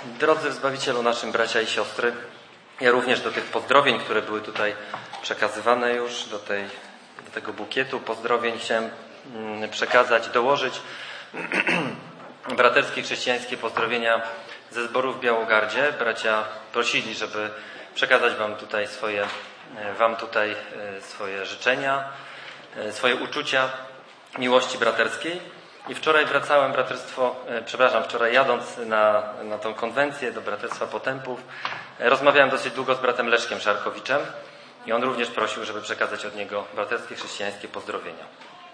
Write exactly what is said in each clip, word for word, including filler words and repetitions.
Drodzy Zbawicielu naszym bracia i siostry, ja również do tych pozdrowień, które były tutaj przekazywane już, do, tej, do tego bukietu pozdrowień chciałem przekazać, dołożyć braterskie chrześcijańskie pozdrowienia ze zboru w Białogardzie. Bracia prosili, żeby przekazać wam tutaj swoje, wam tutaj swoje życzenia, swoje uczucia miłości braterskiej. I wczoraj wracałem, braterstwo, przepraszam, wczoraj jadąc na, na tą konwencję do Braterstwa Potępów, rozmawiałem dosyć długo z bratem Leszkiem Szarkowiczem i on również prosił, żeby przekazać od niego braterskie chrześcijańskie pozdrowienia.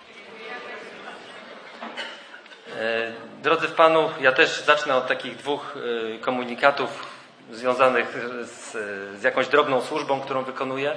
Drodzy w Panu, ja też zacznę od takich dwóch komunikatów związanych z, z jakąś drobną służbą, którą wykonuję.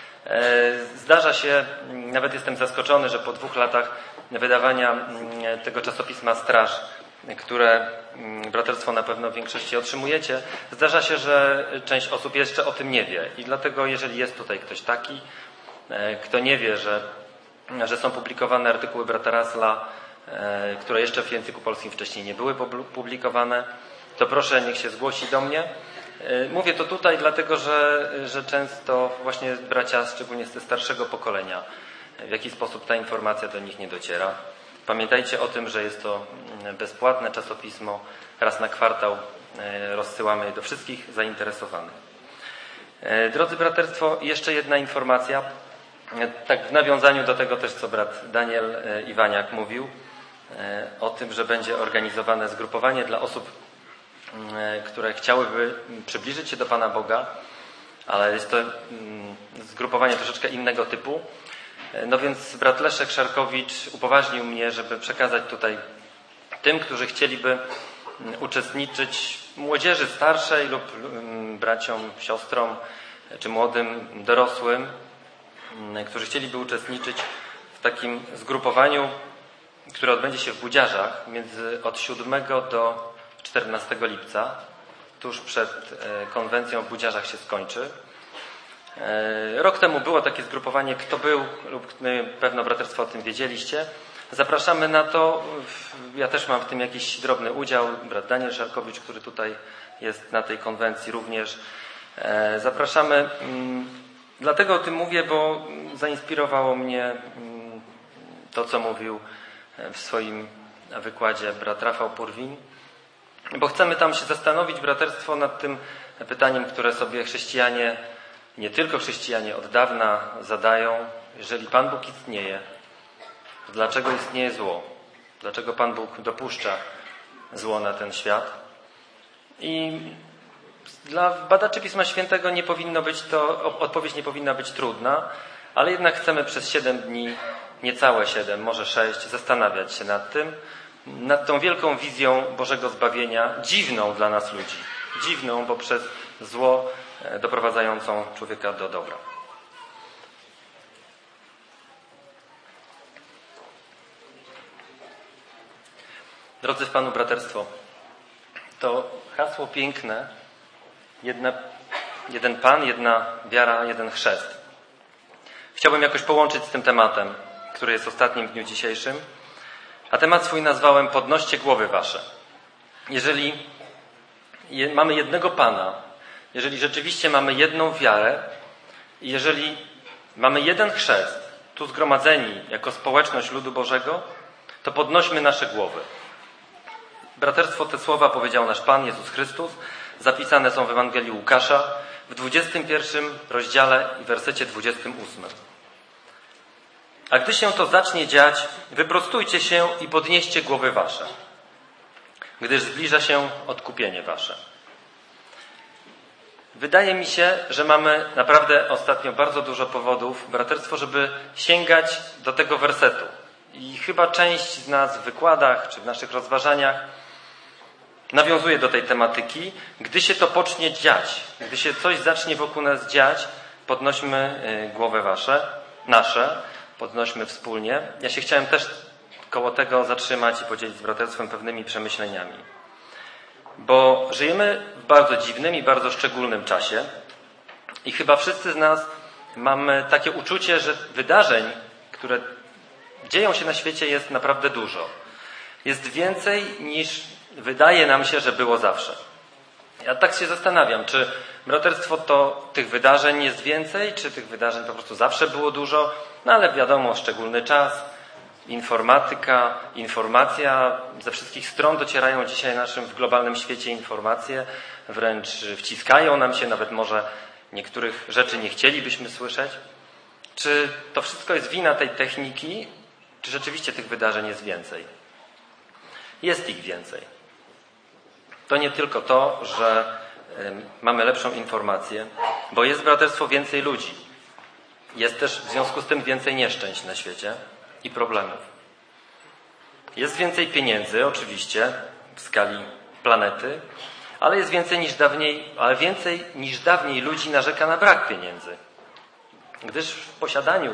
Zdarza się, nawet jestem zaskoczony, że po dwóch latach wydawania tego czasopisma Straż, które braterstwo na pewno w większości otrzymujecie, zdarza się, że część osób jeszcze o tym nie wie. I dlatego, jeżeli jest tutaj ktoś taki, kto nie wie, że, że są publikowane artykuły brata Rasla, które jeszcze w języku polskim wcześniej nie były publikowane, to proszę, niech się zgłosi do mnie. Mówię to tutaj dlatego, że, że często właśnie bracia, szczególnie z starszego pokolenia, w jaki sposób ta informacja do nich nie dociera. Pamiętajcie o tym, że jest to bezpłatne czasopismo. Raz na kwartał rozsyłamy je do wszystkich zainteresowanych. Drodzy braterstwo, jeszcze jedna informacja. Tak w nawiązaniu do tego też, co brat Daniel Iwaniak mówił, o tym, że będzie organizowane zgrupowanie dla osób, które chciałyby przybliżyć się do Pana Boga, ale jest to zgrupowanie troszeczkę innego typu. No więc brat Leszek Szarkowicz upoważnił mnie, żeby przekazać tutaj tym, którzy chcieliby uczestniczyć, młodzieży starszej lub braciom, siostrom, czy młodym, dorosłym, którzy chcieliby uczestniczyć w takim zgrupowaniu, które odbędzie się w Budziarzach między od siódmego do czternastego lipca, tuż przed konwencją w Budziarzach się skończy. Rok temu było takie zgrupowanie, kto był, lub pewno braterstwo o tym wiedzieliście. Zapraszamy na to. Ja też mam w tym jakiś drobny udział. Brat Daniel Szarkowicz, który tutaj jest na tej konwencji również. Zapraszamy. Dlatego o tym mówię, bo zainspirowało mnie to, co mówił w swoim wykładzie brat Rafał Purwin. Bo chcemy tam się zastanowić, braterstwo, nad tym pytaniem, które sobie chrześcijanie, nie tylko chrześcijanie od dawna zadają. Jeżeli Pan Bóg istnieje, to dlaczego istnieje zło? Dlaczego Pan Bóg dopuszcza zło na ten świat? I dla badaczy Pisma Świętego nie powinno być to, odpowiedź nie powinna być trudna, ale jednak chcemy przez siedem dni, niecałe siedem, może sześć, zastanawiać się nad tym, nad tą wielką wizją Bożego zbawienia, dziwną dla nas ludzi. Dziwną, bo przez zło doprowadzającą człowieka do dobra. Drodzy w Panu braterstwo, to hasło piękne, jedna, jeden Pan, jedna wiara, jeden chrzest. Chciałbym jakoś połączyć z tym tematem, który jest ostatnim w dniu dzisiejszym. A temat swój nazwałem Podnoście głowy wasze. Jeżeli je, mamy jednego Pana, jeżeli rzeczywiście mamy jedną wiarę i jeżeli mamy jeden chrzest, tu zgromadzeni jako społeczność ludu Bożego, to podnośmy nasze głowy. Braterstwo, te słowa powiedział nasz Pan Jezus Chrystus. Zapisane są w Ewangelii Łukasza w dwudziestym pierwszym rozdziale i wersecie dwudziestym ósmym. A gdy się to zacznie dziać, wyprostujcie się i podnieście głowy wasze, gdyż zbliża się odkupienie wasze. Wydaje mi się, że mamy naprawdę ostatnio bardzo dużo powodów, braterstwo, żeby sięgać do tego wersetu. I chyba część z nas w wykładach czy w naszych rozważaniach nawiązuje do tej tematyki. Gdy się to pocznie dziać, gdy się coś zacznie wokół nas dziać, podnośmy głowy wasze, nasze, podnośmy wspólnie. Ja się chciałem też koło tego zatrzymać i podzielić z braterstwem pewnymi przemyśleniami. Bo żyjemy w bardzo dziwnym i bardzo szczególnym czasie i chyba wszyscy z nas mamy takie uczucie, że wydarzeń, które dzieją się na świecie, jest naprawdę dużo. Jest więcej niż wydaje nam się, że było zawsze. Ja tak się zastanawiam, czy braterstwo to tych wydarzeń jest więcej, czy tych wydarzeń po prostu zawsze było dużo, no ale wiadomo, szczególny czas, informatyka, informacja, ze wszystkich stron docierają dzisiaj naszym w globalnym świecie informacje, wręcz wciskają nam się, nawet może niektórych rzeczy nie chcielibyśmy słyszeć. Czy to wszystko jest wina tej techniki, czy rzeczywiście tych wydarzeń jest więcej? Jest ich więcej. To nie tylko to, że mamy lepszą informację, bo jest, braterstwo, więcej ludzi. Jest też w związku z tym więcej nieszczęść na świecie i problemów. Jest więcej pieniędzy, oczywiście, w skali planety, ale jest więcej niż dawniej, ale więcej niż dawniej ludzi narzeka na brak pieniędzy. Gdyż w posiadaniu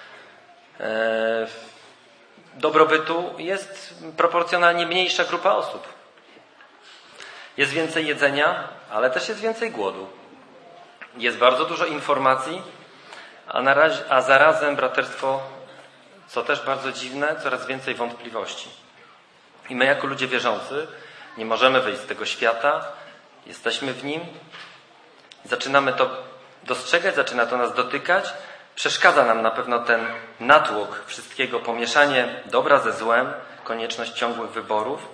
e, dobrobytu jest proporcjonalnie mniejsza grupa osób. Jest więcej jedzenia, ale też jest więcej głodu. Jest bardzo dużo informacji, a, na razie, a zarazem, braterstwo, co też bardzo dziwne, coraz więcej wątpliwości. I my jako ludzie wierzący nie możemy wyjść z tego świata, jesteśmy w nim, zaczynamy to dostrzegać, zaczyna to nas dotykać, przeszkadza nam na pewno ten natłok wszystkiego, pomieszanie dobra ze złem, konieczność ciągłych wyborów.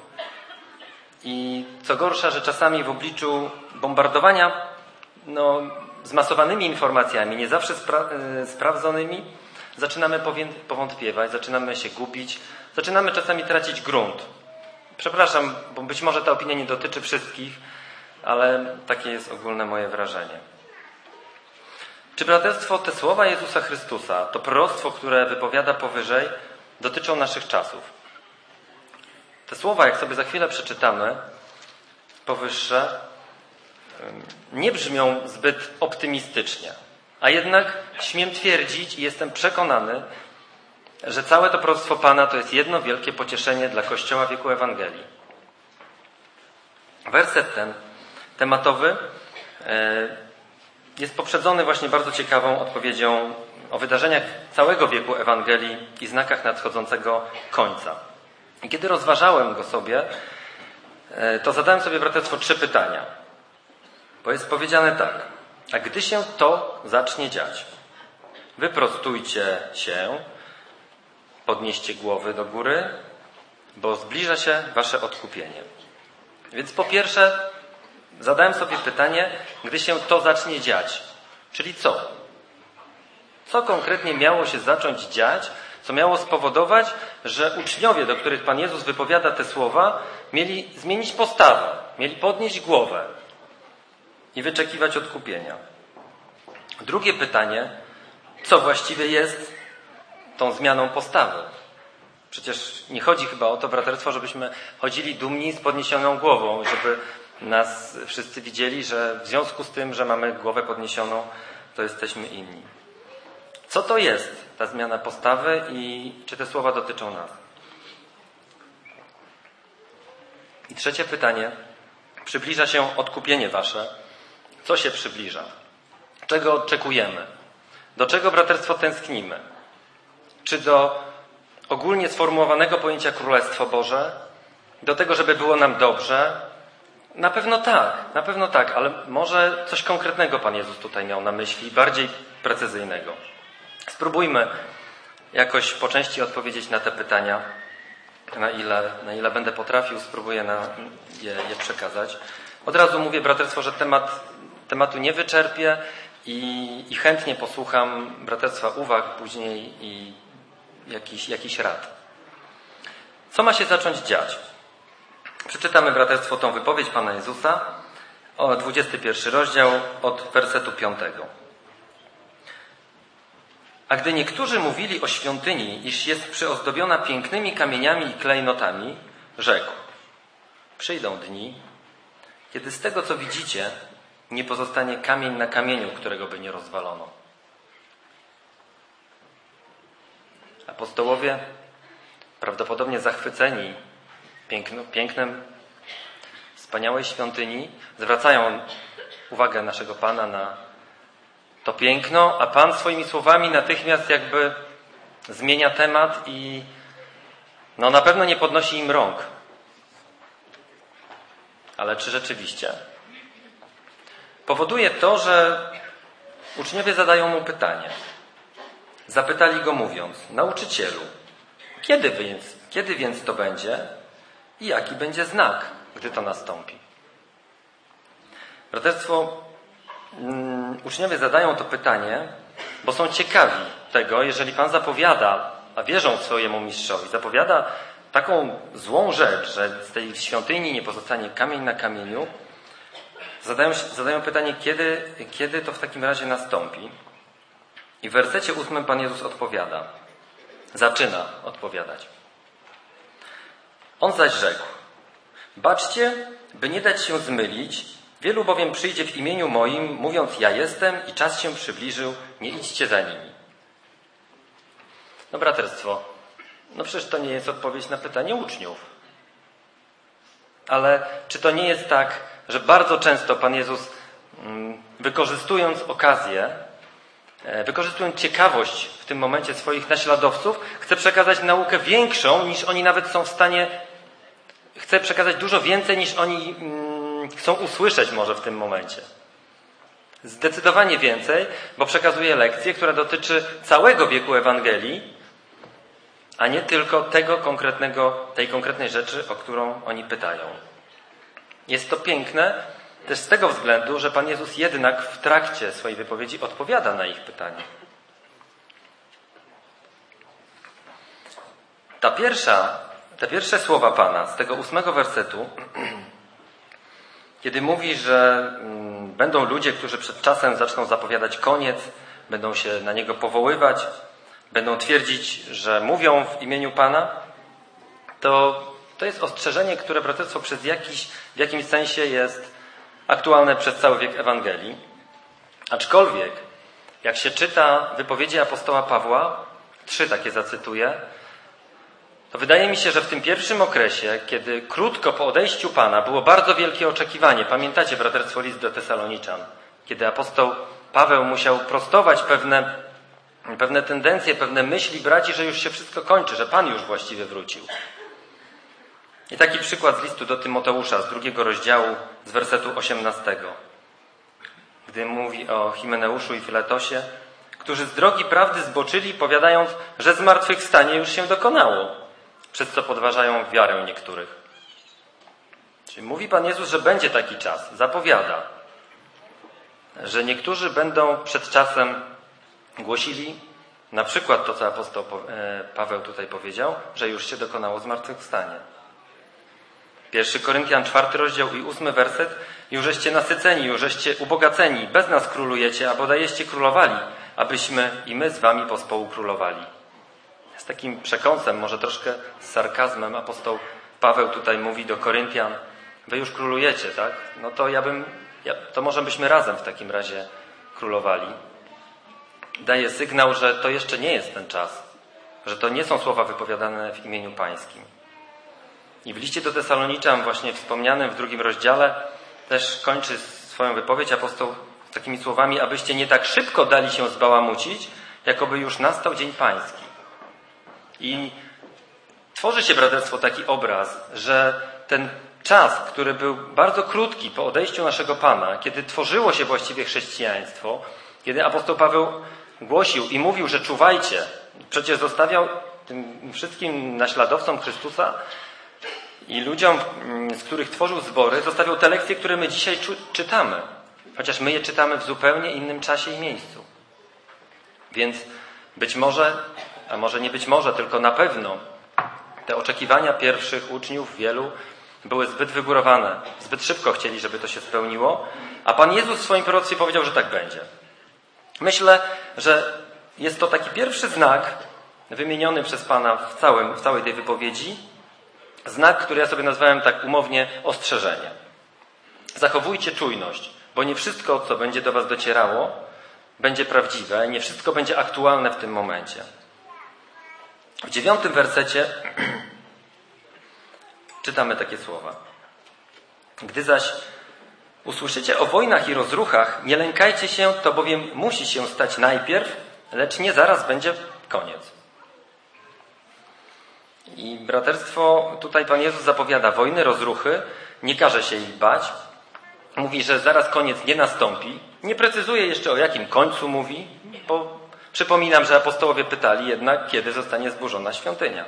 I co gorsza, że czasami w obliczu bombardowania no, zmasowanymi informacjami, nie zawsze spra- sprawdzonymi, zaczynamy powątpiewać, zaczynamy się gubić, zaczynamy czasami tracić grunt. Przepraszam, bo być może ta opinia nie dotyczy wszystkich, ale takie jest ogólne moje wrażenie. Czy, braterstwo, te słowa Jezusa Chrystusa, to proroctwo, które wypowiada powyżej, dotyczą naszych czasów? Te słowa, jak sobie za chwilę przeczytamy, powyższe, nie brzmią zbyt optymistycznie. A jednak śmiem twierdzić i jestem przekonany, że całe to proroctwo Pana to jest jedno wielkie pocieszenie dla Kościoła wieku Ewangelii. Werset ten tematowy jest poprzedzony właśnie bardzo ciekawą odpowiedzią o wydarzeniach całego wieku Ewangelii i znakach nadchodzącego końca. I kiedy rozważałem go sobie, to zadałem sobie, braterstwo, trzy pytania. Bo jest powiedziane tak. A gdy się to zacznie dziać, wyprostujcie się, podnieście głowy do góry, bo zbliża się wasze odkupienie. Więc po pierwsze zadałem sobie pytanie, gdy się to zacznie dziać. Czyli co? Co konkretnie miało się zacząć dziać, co miało spowodować, że uczniowie, do których Pan Jezus wypowiada te słowa, mieli zmienić postawę, mieli podnieść głowę i wyczekiwać odkupienia. Drugie pytanie, co właściwie jest tą zmianą postawy? Przecież nie chodzi chyba o to, braterstwo, żebyśmy chodzili dumni z podniesioną głową, żeby nas wszyscy widzieli, że w związku z tym, że mamy głowę podniesioną, to jesteśmy inni. Co to jest ta zmiana postawy i czy te słowa dotyczą nas? I trzecie pytanie. Przybliża się odkupienie wasze. Co się przybliża? Czego oczekujemy? Do czego, braterstwo, tęsknimy? Czy do ogólnie sformułowanego pojęcia Królestwo Boże? Do tego, żeby było nam dobrze? Na pewno tak, na pewno tak, ale może coś konkretnego Pan Jezus tutaj miał na myśli, bardziej precyzyjnego. Spróbujmy jakoś po części odpowiedzieć na te pytania, na ile, na ile będę potrafił, spróbuję na je, je przekazać. Od razu mówię, braterstwo, że temat, tematu nie wyczerpię i, i chętnie posłucham braterstwa uwag później i jakiś, jakiś rad. Co ma się zacząć dziać? Przeczytamy, braterstwo, tą wypowiedź Pana Jezusa, o dwudziesty pierwszy rozdział od wersetu piątego. A gdy niektórzy mówili o świątyni, iż jest przyozdobiona pięknymi kamieniami i klejnotami, rzekł: przyjdą dni, kiedy z tego, co widzicie, nie pozostanie kamień na kamieniu, którego by nie rozwalono. Apostołowie, prawdopodobnie zachwyceni piękno, pięknem wspaniałej świątyni, zwracają uwagę naszego Pana na to piękno, a Pan swoimi słowami natychmiast jakby zmienia temat i no na pewno nie podnosi im rąk. Ale czy rzeczywiście? powoduje to, że uczniowie zadają mu pytanie. Zapytali go mówiąc: nauczycielu, kiedy więc, kiedy więc to będzie i jaki będzie znak, gdy to nastąpi? Braterstwo, um, uczniowie zadają to pytanie, bo są ciekawi tego, jeżeli Pan zapowiada, a wierzą swojemu mistrzowi, zapowiada taką złą rzecz, że z tej świątyni nie pozostanie kamień na kamieniu, zadają, zadają pytanie, kiedy, kiedy to w takim razie nastąpi. I w wersecie ósmym Pan Jezus odpowiada. Zaczyna odpowiadać. On zaś rzekł: baczcie, by nie dać się zmylić, wielu bowiem przyjdzie w imieniu moim, mówiąc: ja jestem i czas się przybliżył, nie idźcie za nimi. No braterstwo, no przecież to nie jest odpowiedź na pytanie uczniów. Ale czy to nie jest tak, że bardzo często Pan Jezus, wykorzystując okazję, wykorzystując ciekawość w tym momencie swoich naśladowców, chce przekazać naukę większą, niż oni nawet są w stanie, chce przekazać dużo więcej, niż oni mm, chcą usłyszeć może w tym momencie. Zdecydowanie więcej, bo przekazuje lekcję, która dotyczy całego wieku Ewangelii, a nie tylko tego konkretnego, tej konkretnej rzeczy, o którą oni pytają. Jest to piękne też z tego względu, że Pan Jezus jednak w trakcie swojej wypowiedzi odpowiada na ich pytania. Ta pierwsza, te pierwsze słowa Pana z tego ósmego wersetu, kiedy mówi, że będą ludzie, którzy przed czasem zaczną zapowiadać koniec, będą się na Niego powoływać, będą twierdzić, że mówią w imieniu Pana, to to jest ostrzeżenie, które, braterstwo, przez jakiś, w jakimś sensie jest aktualne przez cały wiek Ewangelii. Aczkolwiek, jak się czyta wypowiedzi apostoła Pawła, trzy takie zacytuję, to wydaje mi się, że w tym pierwszym okresie, kiedy krótko po odejściu Pana było bardzo wielkie oczekiwanie, pamiętacie, braterstwo, list do Tesaloniczan, kiedy apostoł Paweł musiał prostować pewne, pewne tendencje, pewne myśli braci, że już się wszystko kończy, że Pan już właściwie wrócił. I taki przykład z listu do Tymoteusza z drugiego rozdziału, z wersetu osiemnastego. Gdy mówi o Himeneuszu i Filetosie, którzy z drogi prawdy zboczyli, powiadając, że zmartwychwstanie już się dokonało, przez co podważają wiarę niektórych. Czyli mówi Pan Jezus, że będzie taki czas, zapowiada, że niektórzy będą przed czasem głosili na przykład to, co apostoł Paweł tutaj powiedział, że już się dokonało zmartwychwstanie. Pierwszy Koryntian, czwarty rozdział i ósmy werset. Jużeście nasyceni, jużeście ubogaceni, bez nas królujecie, a bodajeście królowali, abyśmy i my z wami pospołu królowali. Z takim przekąsem, może troszkę z sarkazmem apostoł Paweł tutaj mówi do Koryntian: wy już królujecie, tak? No to ja bym, ja, to może byśmy razem w takim razie królowali. Daje sygnał, że to jeszcze nie jest ten czas, że to nie są słowa wypowiadane w imieniu Pańskim. I w liście do Tesaloniczan, właśnie wspomnianym w drugim rozdziale, też kończy swoją wypowiedź apostoł takimi słowami: abyście nie tak szybko dali się zbałamucić, jakoby już nastał dzień Pański. I tworzy się, braterstwo, taki obraz, że ten czas, który był bardzo krótki po odejściu naszego Pana, kiedy tworzyło się właściwie chrześcijaństwo, kiedy apostoł Paweł głosił i mówił, że czuwajcie, przecież zostawiał tym wszystkim naśladowcom Chrystusa i ludziom, z których tworzył zbory, zostawiał te lekcje, które my dzisiaj czytamy. Chociaż my je czytamy w zupełnie innym czasie i miejscu. Więc być może, a może nie być może, tylko na pewno te oczekiwania pierwszych uczniów, wielu, były zbyt wygórowane. Zbyt szybko chcieli, żeby to się spełniło. A Pan Jezus w swoim proroctwie powiedział, że tak będzie. Myślę, że jest to taki pierwszy znak wymieniony przez Pana w, całym, w całej tej wypowiedzi. Znak, który ja sobie nazwałem tak umownie ostrzeżenie. Zachowujcie czujność, bo nie wszystko, co będzie do was docierało, będzie prawdziwe, nie wszystko będzie aktualne w tym momencie. W dziewiątym wersecie czytamy takie słowa. Gdy zaś usłyszycie o wojnach i rozruchach, nie lękajcie się, to bowiem musi się stać najpierw, lecz nie zaraz będzie koniec. I braterstwo, tutaj Pan Jezus zapowiada wojny, rozruchy, nie każe się ich bać, mówi, że zaraz koniec nie nastąpi. Nie precyzuje jeszcze, o jakim końcu mówi, bo przypominam, że apostołowie pytali jednak, kiedy zostanie zburzona świątynia.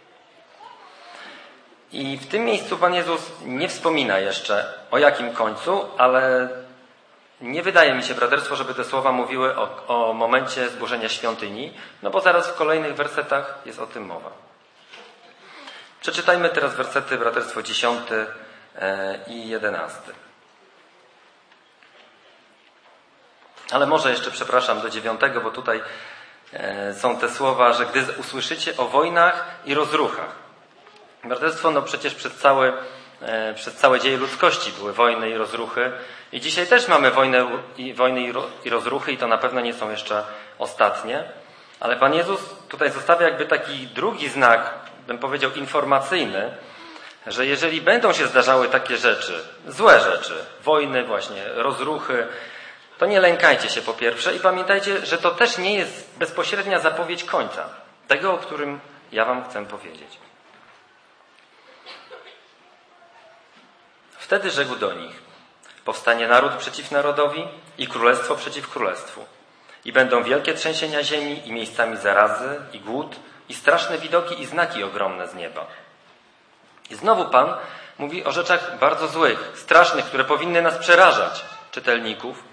I w tym miejscu Pan Jezus nie wspomina jeszcze o jakim końcu, ale nie wydaje mi się, braterstwo, żeby te słowa mówiły o, o momencie zburzenia świątyni, no bo zaraz w kolejnych wersetach jest o tym mowa. Przeczytajmy teraz wersety, braterstwo, dziesiąty i jedenasty. Ale może jeszcze, przepraszam, do dziewiątego, bo tutaj są te słowa, że gdy usłyszycie o wojnach i rozruchach. Braterstwo, no przecież przez cały, przez całe dzieje ludzkości były wojny i rozruchy. I dzisiaj też mamy wojnę i, wojny i rozruchy i to na pewno nie są jeszcze ostatnie. Ale Pan Jezus tutaj zostawia jakby taki drugi znak, bym powiedział informacyjny, że jeżeli będą się zdarzały takie rzeczy, złe rzeczy, wojny właśnie, rozruchy, to nie lękajcie się po pierwsze i pamiętajcie, że to też nie jest bezpośrednia zapowiedź końca, tego, o którym ja wam chcę powiedzieć. Wtedy rzekł do nich: powstanie naród przeciw narodowi i królestwo przeciw królestwu. I będą wielkie trzęsienia ziemi i miejscami zarazy i głód i straszne widoki i znaki ogromne z nieba. I znowu Pan mówi o rzeczach bardzo złych, strasznych, które powinny nas przerażać, czytelników,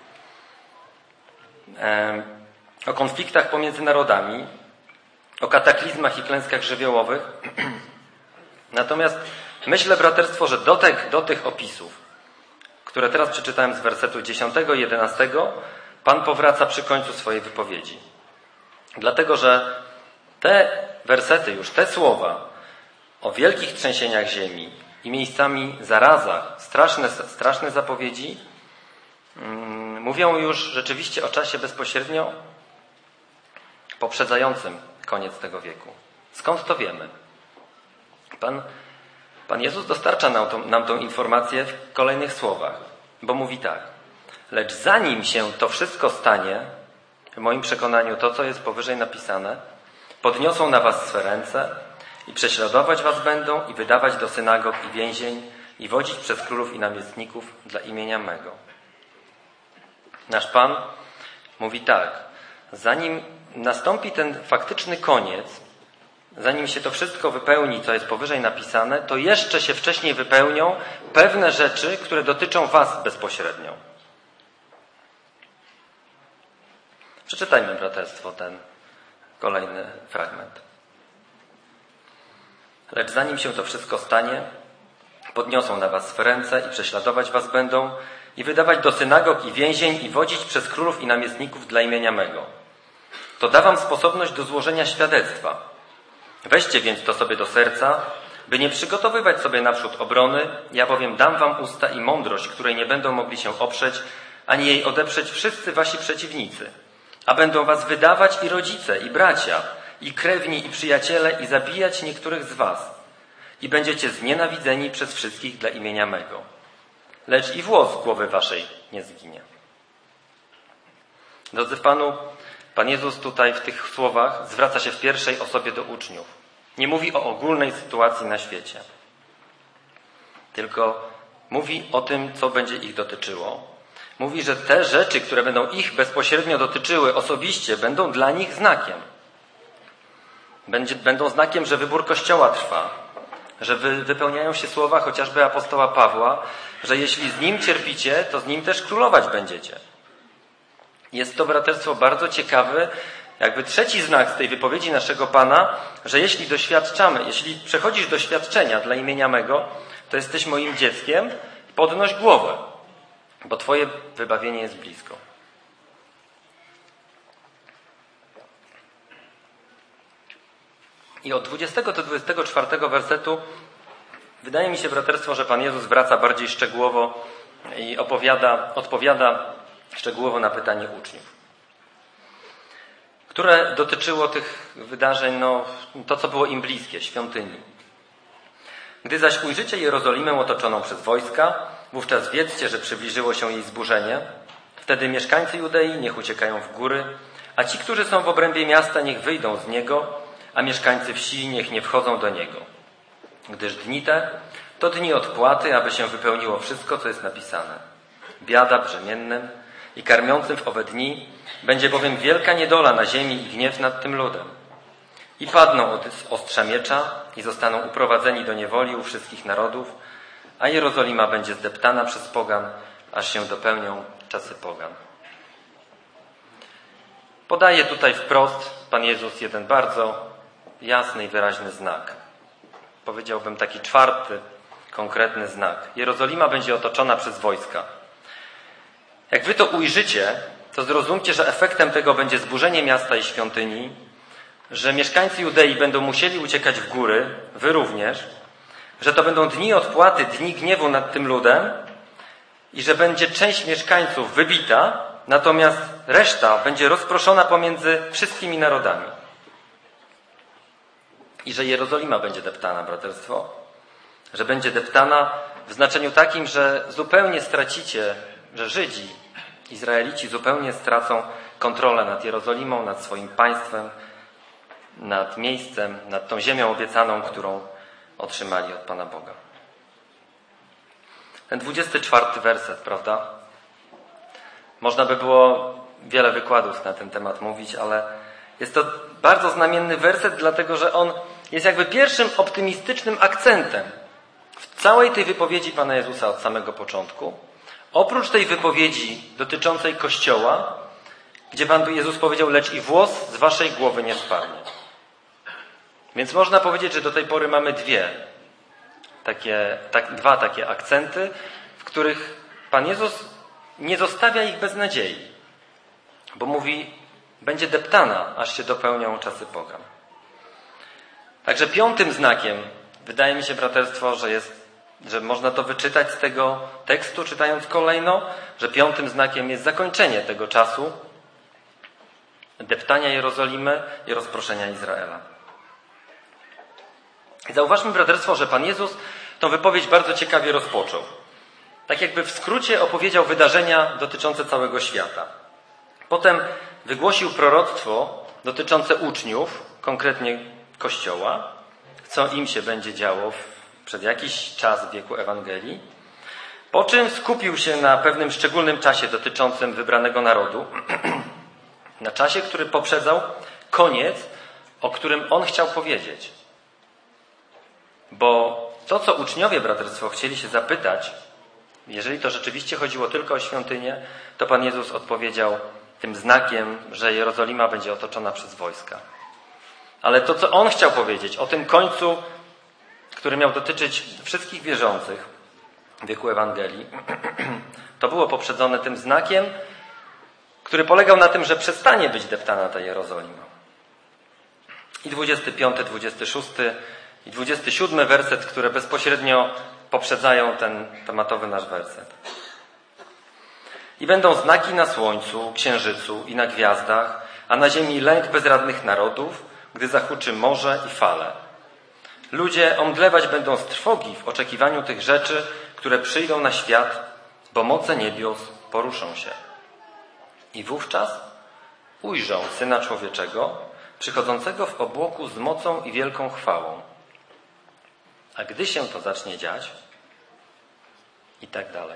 o konfliktach pomiędzy narodami, o kataklizmach i klęskach żywiołowych. Natomiast myślę, braterstwo, że do tych, do tych opisów, które teraz przeczytałem z wersetu dziesiątego i jedenastego, Pan powraca przy końcu swojej wypowiedzi. Dlatego, że te wersety, już te słowa o wielkich trzęsieniach ziemi i miejscami zarazach, straszne, straszne zapowiedzi, mm, mówią już rzeczywiście o czasie bezpośrednio poprzedzającym koniec tego wieku. Skąd to wiemy? Pan, Pan Jezus dostarcza nam tą, nam tą informację w kolejnych słowach, bo mówi tak: lecz zanim się to wszystko stanie, w moim przekonaniu to, co jest powyżej napisane, podniosą na was swe ręce i prześladować was będą i wydawać do synagog i więzień i wodzić przez królów i namiestników dla imienia mego. Nasz Pan mówi tak: zanim nastąpi ten faktyczny koniec, zanim się to wszystko wypełni, co jest powyżej napisane, to jeszcze się wcześniej wypełnią pewne rzeczy, które dotyczą was bezpośrednio. Przeczytajmy, braterstwo, ten kolejny fragment. Lecz zanim się to wszystko stanie, podniosą na was swe ręce i prześladować was będą i wydawać do synagog i więzień i wodzić przez królów i namiestników dla imienia mego. To da wam sposobność do złożenia świadectwa. Weźcie więc to sobie do serca, by nie przygotowywać sobie naprzód obrony, ja bowiem dam wam usta i mądrość, której nie będą mogli się oprzeć, ani jej odeprzeć wszyscy wasi przeciwnicy. A będą was wydawać i rodzice, i bracia, i krewni, i przyjaciele, i zabijać niektórych z was. I będziecie znienawidzeni przez wszystkich dla imienia mego. Lecz i włos z głowy waszej nie zginie. Drodzy Panu, Pan Jezus tutaj w tych słowach zwraca się w pierwszej osobie do uczniów. Nie mówi o ogólnej sytuacji na świecie. Tylko mówi o tym, co będzie ich dotyczyło. Mówi, że te rzeczy, które będą ich bezpośrednio dotyczyły osobiście, będą dla nich znakiem. Będzie, będą znakiem, że wybór Kościoła trwa. Że wy, wypełniają się słowa chociażby apostoła Pawła, że jeśli z Nim cierpicie, to z Nim też królować będziecie. Jest to, braterstwo, bardzo ciekawy, jakby trzeci znak z tej wypowiedzi naszego Pana, że jeśli doświadczamy, jeśli przechodzisz doświadczenia dla imienia mego, to jesteś moim dzieckiem, podnoś głowę, bo twoje wybawienie jest blisko. I od dwudziestego do dwudziestego czwartego wersetu wydaje mi się, braterstwo, że Pan Jezus wraca bardziej szczegółowo i opowiada, odpowiada szczegółowo na pytanie uczniów, które dotyczyło tych wydarzeń, no, to co było im bliskie, świątyni. Gdy zaś ujrzycie Jerozolimę otoczoną przez wojska, wówczas wiedzcie, że przybliżyło się jej zburzenie. Wtedy mieszkańcy Judei niech uciekają w góry, a ci, którzy są w obrębie miasta, niech wyjdą z niego, a mieszkańcy wsi niech nie wchodzą do niego. Gdyż dni te to dni odpłaty, aby się wypełniło wszystko, co jest napisane. biada brzemiennym i karmiącym w owe dni, będzie bowiem wielka niedola na ziemi i gniew nad tym ludem. I padną od ostrza miecza i zostaną uprowadzeni do niewoli u wszystkich narodów, a Jerozolima będzie zdeptana przez pogan, aż się dopełnią czasy pogan. Podaje tutaj wprost Pan Jezus jeden bardzo jasny i wyraźny znak. Powiedziałbym taki czwarty, konkretny znak. Jerozolima będzie otoczona przez wojska. Jak wy to ujrzycie, to zrozumcie, że efektem tego będzie zburzenie miasta i świątyni, że mieszkańcy Judei będą musieli uciekać w góry, wy również, że to będą dni odpłaty, dni gniewu nad tym ludem i że będzie część mieszkańców wybita, natomiast reszta będzie rozproszona pomiędzy wszystkimi narodami. I że Jerozolima będzie deptana, braterstwo, że będzie deptana w znaczeniu takim, że zupełnie stracicie, że Żydzi, Izraelici zupełnie stracą kontrolę nad Jerozolimą, nad swoim państwem, nad miejscem, nad tą ziemią obiecaną, którą otrzymali od Pana Boga. Ten dwudziesty czwarty werset, prawda? Można by było wiele wykładów na ten temat mówić, ale jest to bardzo znamienny werset, dlatego że on jest jakby pierwszym optymistycznym akcentem w całej tej wypowiedzi Pana Jezusa od samego początku. Oprócz tej wypowiedzi dotyczącej Kościoła, gdzie Pan Jezus powiedział, lecz i włos z waszej głowy nie spadnie. Więc można powiedzieć, że do tej pory mamy dwie, takie, tak, dwa takie akcenty, w których Pan Jezus nie zostawia ich bez nadziei, bo mówi, będzie deptana, aż się dopełnią czasy pogan. Także piątym znakiem, wydaje mi się, braterstwo, że jest, że można to wyczytać z tego tekstu, czytając kolejno, że piątym znakiem jest zakończenie tego czasu deptania Jerozolimy i rozproszenia Izraela. I zauważmy, braterstwo, że Pan Jezus tą wypowiedź bardzo ciekawie rozpoczął. Tak jakby w skrócie opowiedział wydarzenia dotyczące całego świata. Potem wygłosił proroctwo dotyczące uczniów, konkretnie Kościoła, co im się będzie działo przed jakiś czas w wieku Ewangelii. Po czym skupił się na pewnym szczególnym czasie dotyczącym wybranego narodu. Na czasie, który poprzedzał koniec, o którym on chciał powiedzieć. Bo to, co uczniowie, braterstwo, chcieli się zapytać, jeżeli to rzeczywiście chodziło tylko o świątynię, to Pan Jezus odpowiedział tym znakiem, że Jerozolima będzie otoczona przez wojska. Ale to, co on chciał powiedzieć o tym końcu, który miał dotyczyć wszystkich wierzących w wieku Ewangelii, to było poprzedzone tym znakiem, który polegał na tym, że przestanie być deptana ta Jerozolima. I dwudziesty piąty, dwudziesty szósty i dwudziesty siódmy werset, które bezpośrednio poprzedzają ten tematowy nasz werset. I będą znaki na słońcu, księżycu i na gwiazdach, a na ziemi lęk bezradnych narodów, gdy zahuczy morze i fale. Ludzie omdlewać będą z trwogi w oczekiwaniu tych rzeczy, które przyjdą na świat, bo moce niebios poruszą się. I wówczas ujrzą Syna Człowieczego, przychodzącego w obłoku z mocą i wielką chwałą. A gdy się to zacznie dziać, i tak dalej.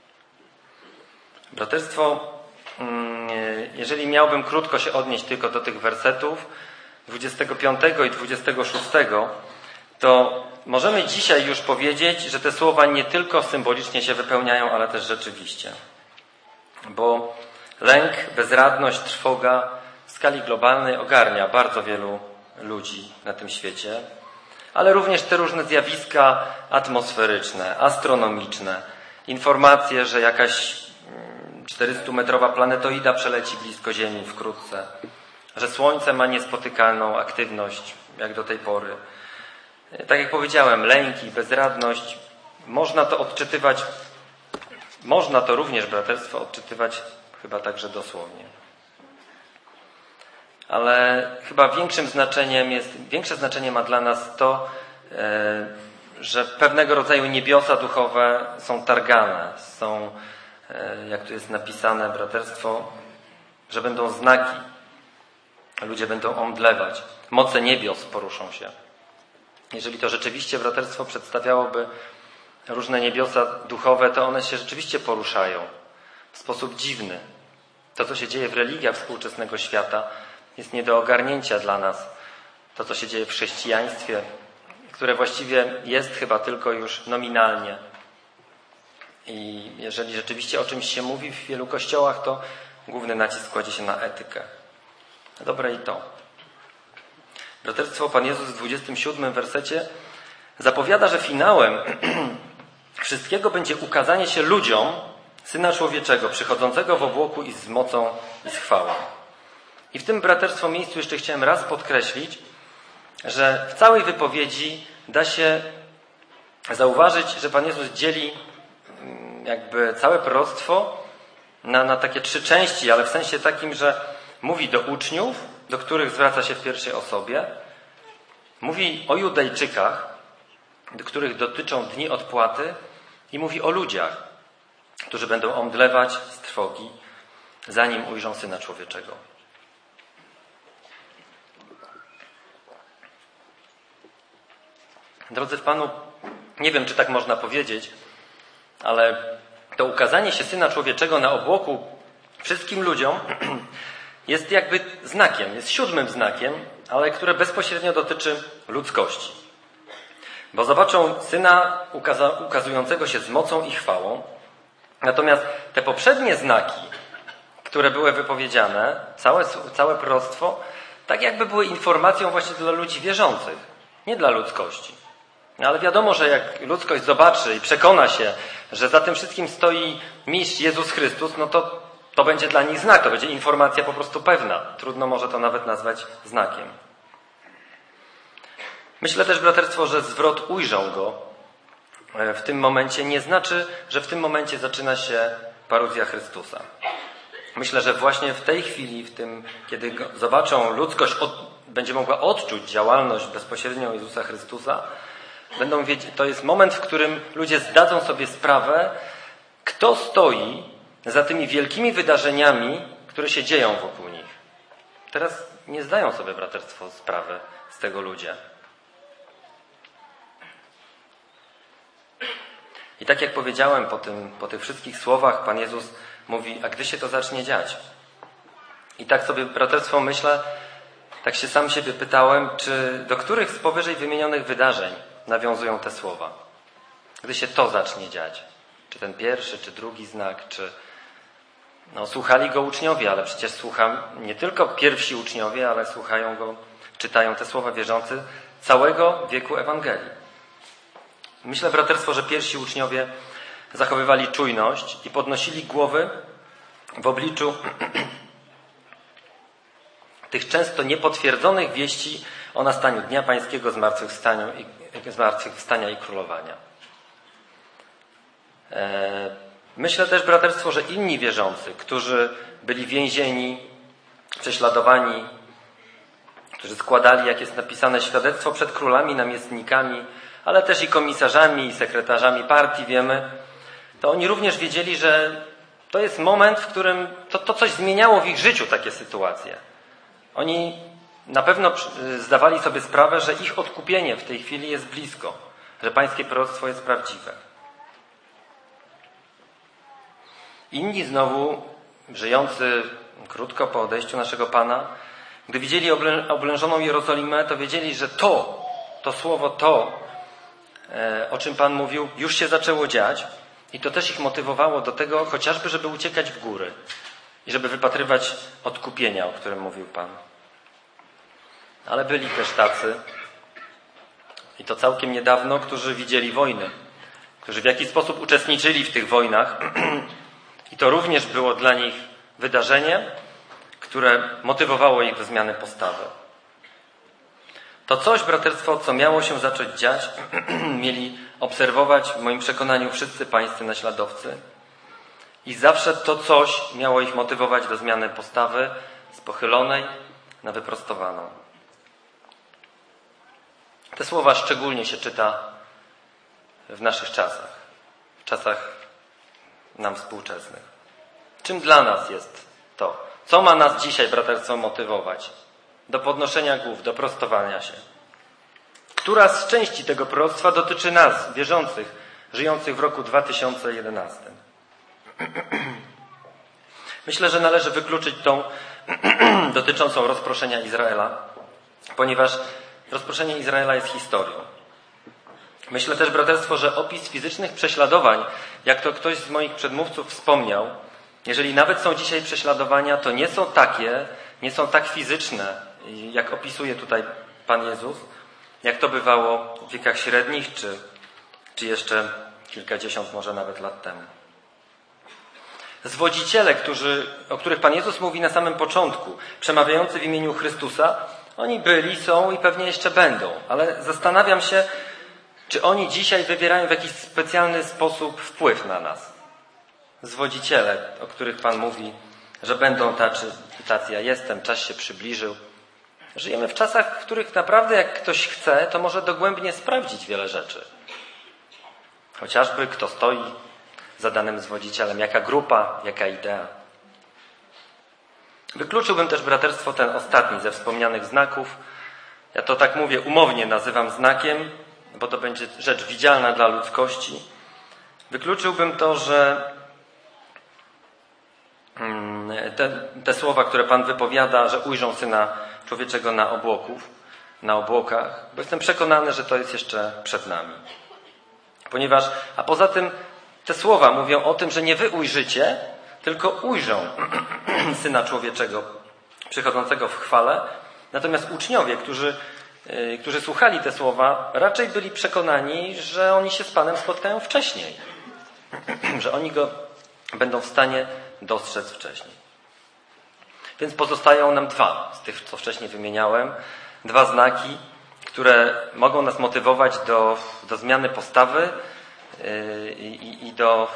Braterstwo, jeżeli miałbym krótko się odnieść tylko do tych wersetów, dwudziestego piątego i dwudziestego szóstego, to możemy dzisiaj już powiedzieć, że te słowa nie tylko symbolicznie się wypełniają, ale też rzeczywiście. Bo lęk, bezradność, trwoga w skali globalnej ogarnia bardzo wielu ludzi na tym świecie, ale również te różne zjawiska atmosferyczne, astronomiczne, informacje, że jakaś czterystumetrowa planetoida przeleci blisko Ziemi wkrótce, że Słońce ma niespotykalną aktywność jak do tej pory. Tak jak powiedziałem, lęki, bezradność, można to odczytywać, można to również, braterstwo, odczytywać chyba także dosłownie. Ale chyba większym znaczeniem jest, większe znaczenie ma dla nas to, że pewnego rodzaju niebiosa duchowe są targane, są, jak tu jest napisane, braterstwo, że będą znaki. Ludzie będą omdlewać. Moce niebios poruszą się. Jeżeli to rzeczywiście, braterstwo, przedstawiałoby różne niebiosa duchowe, to one się rzeczywiście poruszają. w sposób dziwny. To, co się dzieje w religiach współczesnego świata, jest nie do ogarnięcia dla nas. To, co się dzieje w chrześcijaństwie, które właściwie jest chyba tylko już nominalnie. I jeżeli rzeczywiście o czymś się mówi w wielu kościołach, to główny nacisk kładzie się na etykę. Dobre i to. Braterstwo, Pan Jezus w dwudziestym siódmym wersecie zapowiada, że finałem wszystkiego będzie ukazanie się ludziom Syna Człowieczego, przychodzącego w obłoku i z mocą i z chwałą. I w tym, braterstwo, miejscu jeszcze chciałem raz podkreślić, że w całej wypowiedzi da się zauważyć, że Pan Jezus dzieli jakby całe proroctwo na, na takie trzy części, ale w sensie takim, że mówi do uczniów, do których zwraca się w pierwszej osobie, mówi o Judejczykach, do których dotyczą dni odpłaty, i mówi o ludziach, którzy będą omdlewać z trwogi, zanim ujrzą Syna Człowieczego. Drodzy w Panu, nie wiem, czy tak można powiedzieć, ale to ukazanie się Syna Człowieczego na obłoku wszystkim ludziom jest jakby znakiem, jest siódmym znakiem, ale które bezpośrednio dotyczy ludzkości. Bo zobaczą Syna ukaza- ukazującego się z mocą i chwałą. Natomiast te poprzednie znaki, które były wypowiedziane, całe, całe proroctwo, tak jakby były informacją właśnie dla ludzi wierzących, nie dla ludzkości. Ale wiadomo, że jak ludzkość zobaczy i przekona się, że za tym wszystkim stoi mistrz Jezus Chrystus, no to to będzie dla nich znak, to będzie informacja po prostu pewna. Trudno może to nawet nazwać znakiem. Myślę też, braterstwo, że zwrot ujrzą Go w tym momencie nie znaczy, że w tym momencie zaczyna się paruzja Chrystusa. Myślę, że właśnie w tej chwili, w tym, kiedy go zobaczą, ludzkość od, będzie mogła odczuć działalność bezpośrednią Jezusa Chrystusa, będą wiedzieć, to jest moment, w którym ludzie zdadzą sobie sprawę, kto stoi za tymi wielkimi wydarzeniami, które się dzieją wokół nich. Teraz nie zdają sobie, braterstwo, sprawy z tego ludzie. I tak jak powiedziałem, po, tym, po tych wszystkich słowach Pan Jezus mówi, a gdy się to zacznie dziać? I tak sobie, braterstwo, myślę, tak się sam siebie pytałem, czy do których z powyżej wymienionych wydarzeń nawiązują te słowa? Gdy się to zacznie dziać? Czy ten pierwszy, czy drugi znak, czy... No, słuchali Go uczniowie, ale przecież słucham nie tylko pierwsi uczniowie, ale słuchają Go, czytają te słowa wierzący całego wieku Ewangelii. Myślę, braterstwo, że pierwsi uczniowie zachowywali czujność i podnosili głowy w obliczu tych często niepotwierdzonych wieści o nastaniu Dnia Pańskiego, zmartwychwstaniu i, zmartwychwstania i królowania. Myślę też, braterstwo, że inni wierzący, którzy byli więzieni, prześladowani, którzy składali, jak jest napisane, świadectwo przed królami, namiestnikami, ale też i komisarzami, i sekretarzami partii, wiemy, to oni również wiedzieli, że to jest moment, w którym to, to coś zmieniało w ich życiu, takie sytuacje. Oni na pewno zdawali sobie sprawę, że ich odkupienie w tej chwili jest blisko, że pańskie proroctwo jest prawdziwe. Inni znowu, żyjący krótko po odejściu naszego Pana, gdy widzieli oblężoną Jerozolimę, to wiedzieli, że to, to słowo, to, o czym Pan mówił, już się zaczęło dziać i to też ich motywowało do tego, chociażby, żeby uciekać w góry i żeby wypatrywać odkupienia, o którym mówił Pan. Ale byli też tacy, i to całkiem niedawno, którzy widzieli wojny, którzy w jakiś sposób uczestniczyli w tych wojnach i to również było dla nich wydarzenie, które motywowało ich do zmiany postawy. To coś, braterstwo, co miało się zacząć dziać, mieli obserwować, w moim przekonaniu, wszyscy pańscy naśladowcy. I zawsze to coś miało ich motywować do zmiany postawy z pochylonej na wyprostowaną. Te słowa szczególnie się czyta w naszych czasach, w czasach nam współczesnych. Czym dla nas jest to? Co ma nas dzisiaj, braterstwo, motywować? Do podnoszenia głów, do prostowania się. Która z części tego proroctwa dotyczy nas, wierzących, żyjących w roku dwa tysiące jedenastym? Myślę, że należy wykluczyć tą dotyczącą rozproszenia Izraela, ponieważ rozproszenie Izraela jest historią. Myślę też, braterstwo, że opis fizycznych prześladowań, jak to ktoś z moich przedmówców wspomniał, jeżeli nawet są dzisiaj prześladowania, to nie są takie, nie są tak fizyczne, jak opisuje tutaj Pan Jezus, jak to bywało w wiekach średnich, czy, czy jeszcze kilkadziesiąt może nawet lat temu. Zwodziciele, którzy, o których Pan Jezus mówi na samym początku, przemawiający w imieniu Chrystusa, oni byli, są i pewnie jeszcze będą, ale zastanawiam się, czy oni dzisiaj wywierają w jakiś specjalny sposób wpływ na nas. Zwodziciele, o których Pan mówi, że będą tacy, tacy ja jestem, czas się przybliżył. Żyjemy w czasach, w których naprawdę jak ktoś chce, to może dogłębnie sprawdzić wiele rzeczy. Chociażby kto stoi za danym zwodzicielem, jaka grupa, jaka idea. Wykluczyłbym też, braterstwo, ten ostatni ze wspomnianych znaków. Ja to tak mówię, umownie nazywam znakiem, bo to będzie rzecz widzialna dla ludzkości. Wykluczyłbym to, że te, te słowa, które Pan wypowiada, że ujrzą Syna Człowieczego na obłoków, na obłokach, bo jestem przekonany, że to jest jeszcze przed nami. Ponieważ, a poza tym te słowa mówią o tym, że nie wy ujrzycie, tylko ujrzą Syna Człowieczego przychodzącego w chwale. Natomiast uczniowie, którzy, yy, którzy słuchali te słowa, raczej byli przekonani, że oni się z Panem spotkają wcześniej. Że oni Go będą w stanie dostrzec wcześniej. Więc pozostają nam dwa z tych, co wcześniej wymieniałem. Dwa znaki, które mogą nas motywować do, do zmiany postawy yy, i, i do,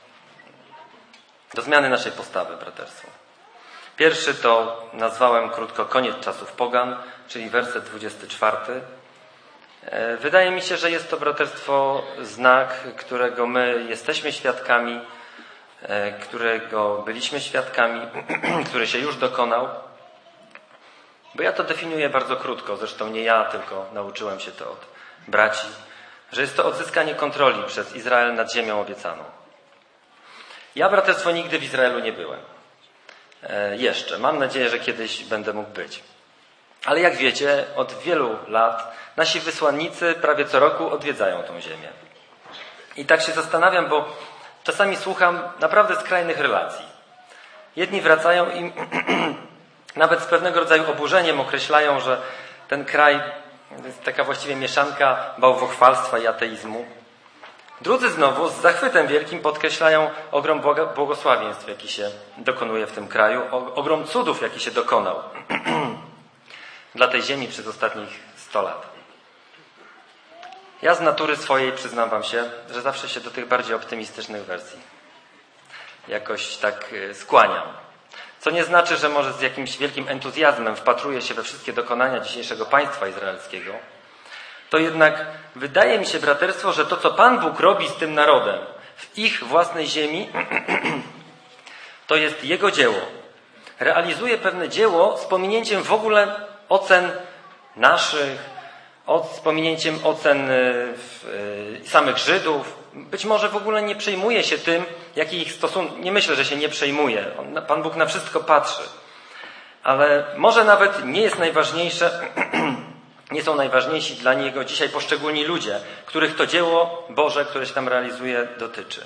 do zmiany naszej postawy, braterstwo. Pierwszy to nazwałem krótko koniec czasów pogan, czyli werset dwudziesty czwarty. Yy, wydaje mi się, że jest to, braterstwo, znak, którego my jesteśmy świadkami, którego byliśmy świadkami, który się już dokonał. Bo ja to definiuję bardzo krótko, zresztą nie ja, tylko nauczyłem się to od braci, że jest to odzyskanie kontroli przez Izrael nad ziemią obiecaną. Ja, braterstwo, nigdy w Izraelu nie byłem. E, jeszcze. Mam nadzieję, że kiedyś będę mógł być. Ale jak wiecie, od wielu lat nasi wysłannicy prawie co roku odwiedzają tą ziemię. I tak się zastanawiam, bo czasami słucham naprawdę skrajnych relacji. Jedni wracają i nawet z pewnego rodzaju oburzeniem określają, że ten kraj to jest taka właściwie mieszanka bałwochwalstwa i ateizmu. Drudzy znowu z zachwytem wielkim podkreślają ogrom błogosławieństw, jaki się dokonuje w tym kraju, ogrom cudów, jaki się dokonał dla tej ziemi przez ostatnich sto lat. Ja z natury swojej przyznam wam się, że zawsze się do tych bardziej optymistycznych wersji jakoś tak skłaniam. Co nie znaczy, że może z jakimś wielkim entuzjazmem wpatruję się we wszystkie dokonania dzisiejszego państwa izraelskiego. To jednak wydaje mi się, braterstwo, że to, co Pan Bóg robi z tym narodem w ich własnej ziemi, to jest Jego dzieło. Realizuje pewne dzieło z pominięciem w ogóle ocen naszych, z pominięciem ocen samych Żydów. Być może w ogóle nie przejmuje się tym, jaki ich stosunek. Nie myślę, że się nie przejmuje. Pan Bóg na wszystko patrzy. Ale może nawet nie jest najważniejsze, nie są najważniejsi dla Niego dzisiaj poszczególni ludzie, których to dzieło Boże, które się tam realizuje, dotyczy.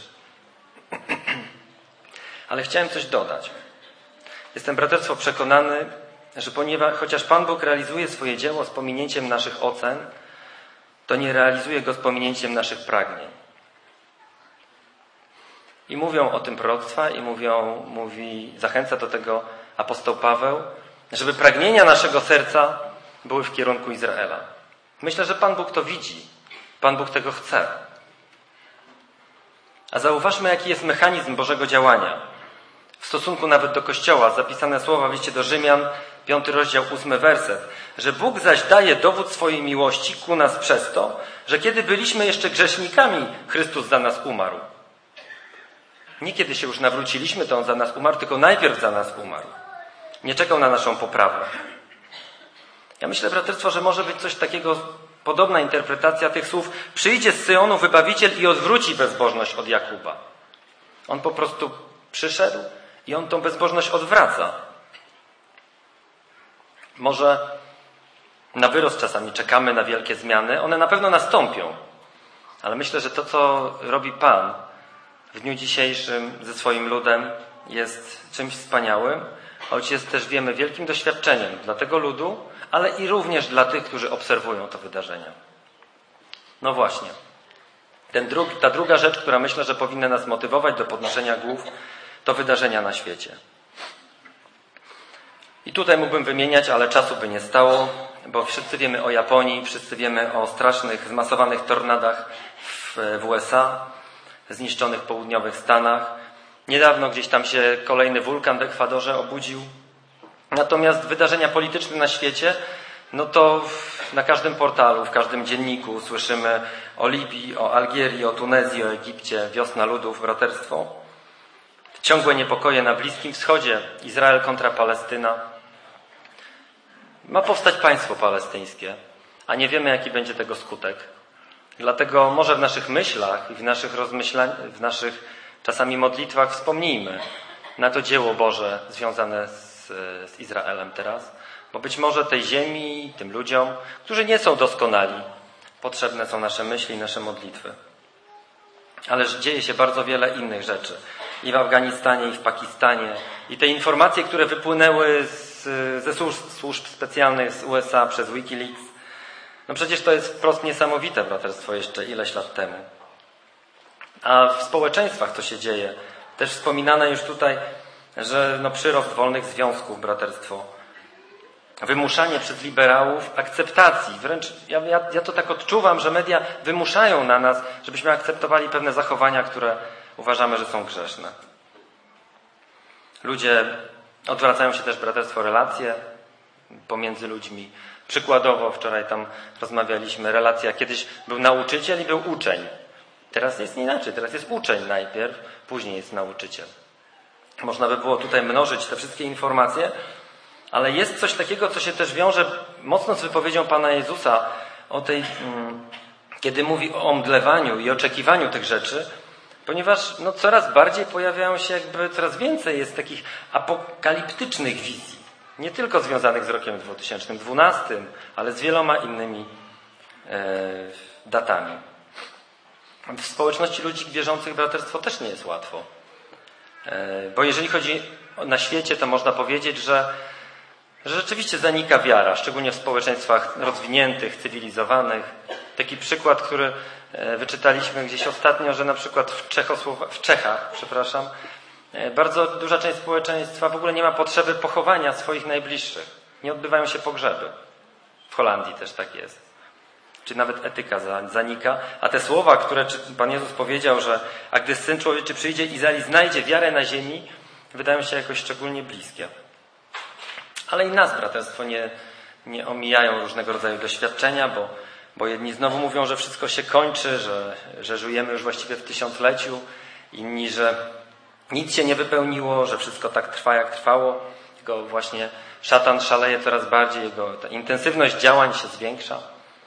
Ale chciałem coś dodać. Jestem, braterstwo, przekonany, że ponieważ, chociaż Pan Bóg realizuje swoje dzieło z pominięciem naszych ocen, to nie realizuje go z pominięciem naszych pragnień. I mówią o tym proroctwa i mówią, mówi, zachęca do tego apostoł Paweł, żeby pragnienia naszego serca były w kierunku Izraela. Myślę, że Pan Bóg to widzi. Pan Bóg tego chce. A zauważmy, jaki jest mechanizm Bożego działania. W stosunku nawet do Kościoła, zapisane słowa w liście do Rzymian, piąty rozdział, ósmy werset, że Bóg zaś daje dowód swojej miłości ku nas przez to, że kiedy byliśmy jeszcze grzesznikami, Chrystus za nas umarł. Nie kiedy się już nawróciliśmy, to On za nas umarł, tylko najpierw za nas umarł. Nie czekał na naszą poprawę. Ja myślę, braterstwo, że może być coś takiego, podobna interpretacja tych słów. Przyjdzie z Syjonu Wybawiciel i odwróci bezbożność od Jakuba. On po prostu przyszedł I on tą bezbożność odwraca. Może na wyrost czasami czekamy na wielkie zmiany. One na pewno nastąpią. Ale myślę, że to, co robi Pan w dniu dzisiejszym ze swoim ludem, jest czymś wspaniałym, choć jest też, wiemy, wielkim doświadczeniem dla tego ludu, ale i również dla tych, którzy obserwują to wydarzenie. No właśnie. Ten drugi, ta druga rzecz, która myślę, że powinna nas motywować do podnoszenia głów, to wydarzenia na świecie. I tutaj mógłbym wymieniać, ale czasu by nie stało, bo wszyscy wiemy o Japonii, wszyscy wiemy o strasznych, zmasowanych tornadach w, w U S A, zniszczonych południowych Stanach. Niedawno gdzieś tam się kolejny wulkan w Ekwadorze obudził. Natomiast wydarzenia polityczne na świecie, no to na każdym portalu, w każdym dzienniku słyszymy o Libii, o Algierii, o Tunezji, o Egipcie, wiosna ludów, braterstwo. Ciągłe niepokoje na Bliskim Wschodzie, Izrael kontra Palestyna. Ma powstać państwo palestyńskie, a nie wiemy, jaki będzie tego skutek. Dlatego może w naszych myślach i w naszych rozmyślaniach, w naszych czasami modlitwach wspomnijmy na to dzieło Boże związane z, z Izraelem teraz, bo być może tej ziemi, tym ludziom, którzy nie są doskonali, potrzebne są nasze myśli i nasze modlitwy. Ale dzieje się bardzo wiele innych rzeczy. I w Afganistanie, i w Pakistanie. I te informacje, które wypłynęły z, ze służb, służb specjalnych z U S A przez Wikileaks, no przecież to jest wprost niesamowite, braterstwo, jeszcze ileś lat temu. A w społeczeństwach co się dzieje? Też wspominane już tutaj, że no przyrost wolnych związków, braterstwo. Wymuszanie przez liberałów akceptacji. Wręcz ja, ja, ja to tak odczuwam, że media wymuszają na nas, żebyśmy akceptowali pewne zachowania, które uważamy, że są grzeszne. Ludzie odwracają się też, braterstwo, relacje pomiędzy ludźmi. Przykładowo, wczoraj tam rozmawialiśmy, relacja, kiedyś był nauczyciel i był uczeń. Teraz jest inaczej, teraz jest uczeń najpierw, później jest nauczyciel. Można by było tutaj mnożyć te wszystkie informacje, ale jest coś takiego, co się też wiąże mocno z wypowiedzią Pana Jezusa o tej, kiedy mówi o omdlewaniu i oczekiwaniu tych rzeczy, ponieważ no, coraz bardziej pojawiają się jakby, coraz więcej jest takich apokaliptycznych wizji. Nie tylko związanych z rokiem dwa tysiące dwunastym, ale z wieloma innymi e, datami. W społeczności ludzi wierzących, braterstwo, też nie jest łatwo. E, bo jeżeli chodzi na świecie, to można powiedzieć, że, że rzeczywiście zanika wiara, szczególnie w społeczeństwach rozwiniętych, cywilizowanych. Taki przykład, który wyczytaliśmy gdzieś ostatnio, że na przykład w, Czechosłowa- w Czechach, przepraszam, bardzo duża część społeczeństwa w ogóle nie ma potrzeby pochowania swoich najbliższych. Nie odbywają się pogrzeby. W Holandii też tak jest. Czy nawet etyka zanika. A te słowa, które Pan Jezus powiedział, że a gdy Syn Człowieczy przyjdzie i znajdzie wiarę na ziemi, wydają się jakoś szczególnie bliskie. Ale i nas, braterstwo, nie, nie omijają różnego rodzaju doświadczenia, bo Bo jedni znowu mówią, że wszystko się kończy, że, że żyjemy już właściwie w tysiącleciu. Inni, że nic się nie wypełniło, że wszystko tak trwa, jak trwało. Tylko właśnie szatan szaleje coraz bardziej, jego ta intensywność działań się zwiększa.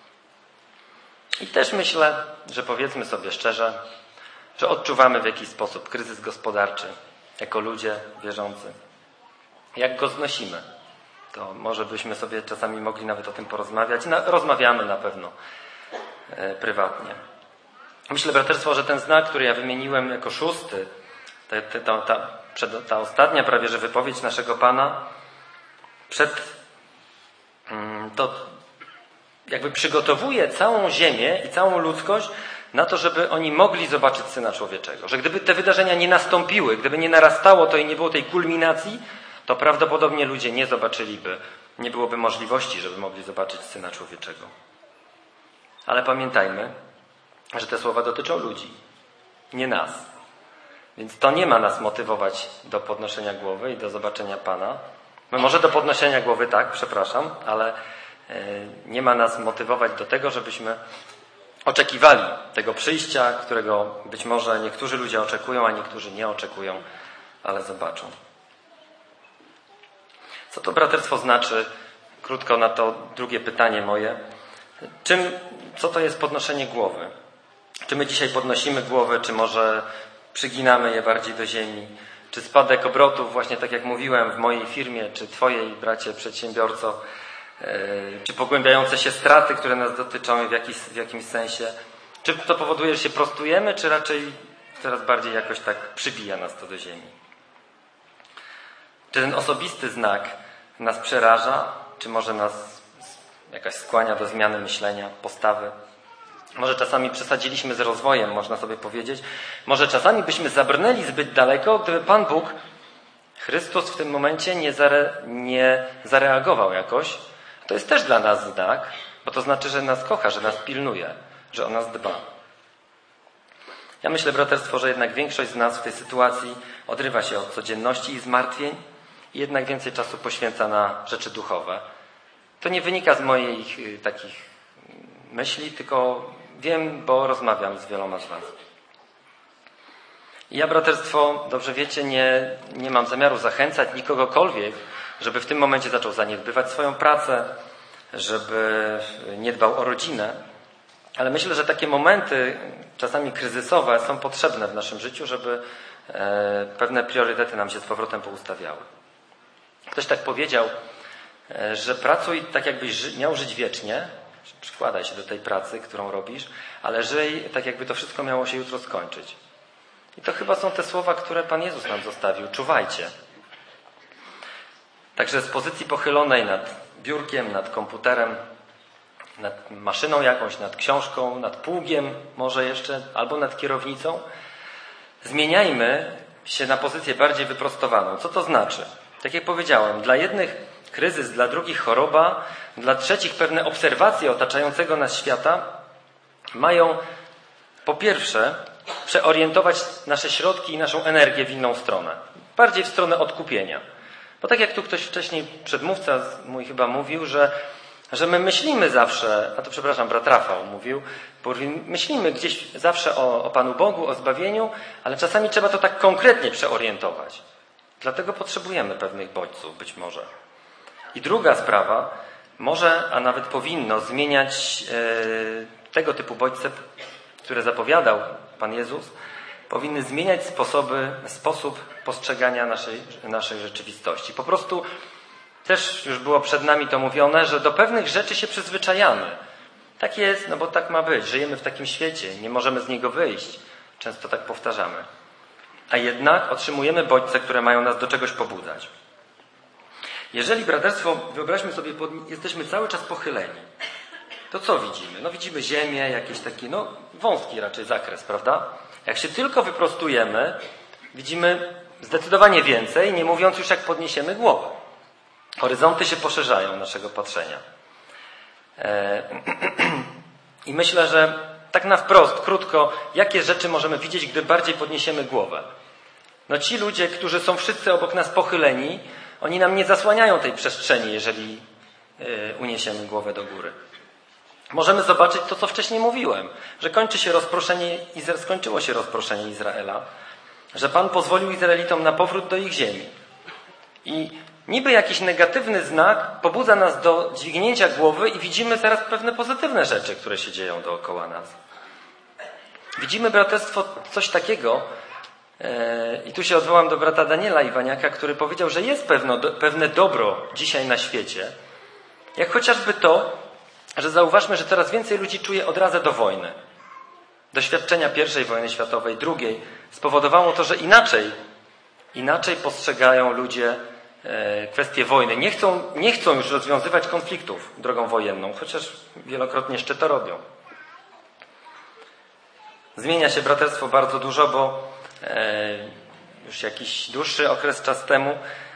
I też myślę, że powiedzmy sobie szczerze, że odczuwamy w jakiś sposób kryzys gospodarczy jako ludzie wierzący. Jak go znosimy? To może byśmy sobie czasami mogli nawet o tym porozmawiać. Na, rozmawiamy na pewno e, prywatnie. Myślę, braterstwo, że ten znak, który ja wymieniłem jako szósty, ta, ta, ta, przed, ta ostatnia prawie że wypowiedź naszego Pana, przed, mm, to jakby przygotowuje całą ziemię i całą ludzkość na to, żeby oni mogli zobaczyć Syna Człowieczego. Że gdyby te wydarzenia nie nastąpiły, gdyby nie narastało to i nie było tej kulminacji, to prawdopodobnie ludzie nie zobaczyliby, nie byłoby możliwości, żeby mogli zobaczyć Syna Człowieczego. Ale pamiętajmy, że te słowa dotyczą ludzi, nie nas. Więc to nie ma nas motywować do podnoszenia głowy i do zobaczenia Pana. No może do podnoszenia głowy, tak, przepraszam, ale nie ma nas motywować do tego, żebyśmy oczekiwali tego przyjścia, którego być może niektórzy ludzie oczekują, a niektórzy nie oczekują, ale zobaczą. Co to braterstwo znaczy? Krótko na to drugie pytanie moje. Czym, co to jest podnoszenie głowy? Czy my dzisiaj podnosimy głowy, czy może przyginamy je bardziej do ziemi? czy spadek obrotów, właśnie tak jak mówiłem, w mojej firmie, czy twojej, bracie przedsiębiorco, czy pogłębiające się straty, które nas dotyczą w, jakiś, w jakimś sensie. Czy to powoduje, że się prostujemy, czy raczej coraz bardziej jakoś tak przybija nas to do ziemi? Czy ten osobisty znak nas przeraża, czy może nas jakaś skłania do zmiany myślenia, postawy? Może czasami przesadziliśmy z rozwojem, można sobie powiedzieć. Może czasami byśmy zabrnęli zbyt daleko, gdyby Pan Bóg, Chrystus w tym momencie nie, zare, nie zareagował jakoś. To jest też dla nas znak, bo to znaczy, że nas kocha, że nas pilnuje, że o nas dba. Ja myślę, braterstwo, że jednak większość z nas w tej sytuacji odrywa się od codzienności i zmartwień i jednak więcej czasu poświęca na rzeczy duchowe. To nie wynika z moich y, takich myśli, tylko wiem, bo rozmawiam z wieloma z was. I ja, braterstwo, dobrze wiecie, nie, nie mam zamiaru zachęcać nikogokolwiek, żeby w tym momencie zaczął zaniedbywać swoją pracę, żeby nie dbał o rodzinę. Ale myślę, że takie momenty, czasami kryzysowe, są potrzebne w naszym życiu, żeby e, pewne priorytety nam się z powrotem poustawiały. Ktoś tak powiedział, e, że pracuj tak, jakbyś ży- miał żyć wiecznie, przykładaj się do tej pracy, którą robisz, ale żyj tak, jakby to wszystko miało się jutro skończyć. I to chyba są te słowa, które Pan Jezus nam zostawił. Czuwajcie. Także z pozycji pochylonej nad biurkiem, nad komputerem, nad maszyną jakąś, nad książką, nad pługiem może jeszcze, albo nad kierownicą, zmieniajmy się na pozycję bardziej wyprostowaną. Co to znaczy? Tak jak powiedziałem, dla jednych kryzys, dla drugich choroba, dla trzecich pewne obserwacje otaczającego nas świata mają po pierwsze przeorientować nasze środki i naszą energię w inną stronę. Bardziej w stronę odkupienia. Bo tak jak tu ktoś wcześniej, przedmówca mój chyba mówił, że, że my myślimy zawsze, a to przepraszam, brat Rafał mówił, bo myślimy gdzieś zawsze o, o Panu Bogu, o zbawieniu, ale czasami trzeba to tak konkretnie przeorientować. Dlatego potrzebujemy pewnych bodźców być może. I druga sprawa, może, a nawet powinno zmieniać e, tego typu bodźce, które zapowiadał Pan Jezus, powinny zmieniać sposoby, sposób postrzegania naszej, naszej rzeczywistości. Po prostu też już było przed nami to mówione, że do pewnych rzeczy się przyzwyczajamy. Tak jest, no bo tak ma być. Żyjemy w takim świecie, nie możemy z niego wyjść. Często tak powtarzamy. A jednak otrzymujemy bodźce, które mają nas do czegoś pobudzać. Jeżeli, braterstwo, wyobraźmy sobie, jesteśmy cały czas pochyleni, to co widzimy? No widzimy ziemię, jakiś taki, no wąski raczej zakres, prawda? Jak się tylko wyprostujemy, widzimy zdecydowanie więcej, nie mówiąc już jak podniesiemy głowę. Horyzonty się poszerzają naszego patrzenia. I myślę, że tak na wprost, krótko, jakie rzeczy możemy widzieć, gdy bardziej podniesiemy głowę? No ci ludzie, którzy są wszyscy obok nas pochyleni, oni nam nie zasłaniają tej przestrzeni, jeżeli uniesiemy głowę do góry. Możemy zobaczyć to, co wcześniej mówiłem, że kończy się rozproszenie, skończyło się rozproszenie Izraela, że Pan pozwolił Izraelitom na powrót do ich ziemi. I niby jakiś negatywny znak pobudza nas do dźwignięcia głowy i widzimy zaraz pewne pozytywne rzeczy, które się dzieją dookoła nas. Widzimy, braterstwo, coś takiego, i tu się odwołam do brata Daniela Iwaniaka, który powiedział, że jest pewno, pewne dobro dzisiaj na świecie, jak chociażby to, że zauważmy, że coraz więcej ludzi czuje odrazę do wojny. Doświadczenia pierwszej wojny światowej, drugiej spowodowało to, że inaczej, inaczej postrzegają ludzie kwestie wojny. Nie chcą, nie chcą już rozwiązywać konfliktów drogą wojenną, chociaż wielokrotnie jeszcze to robią. Zmienia się, braterstwo, bardzo dużo, bo już jakiś dłuższy okres czas temu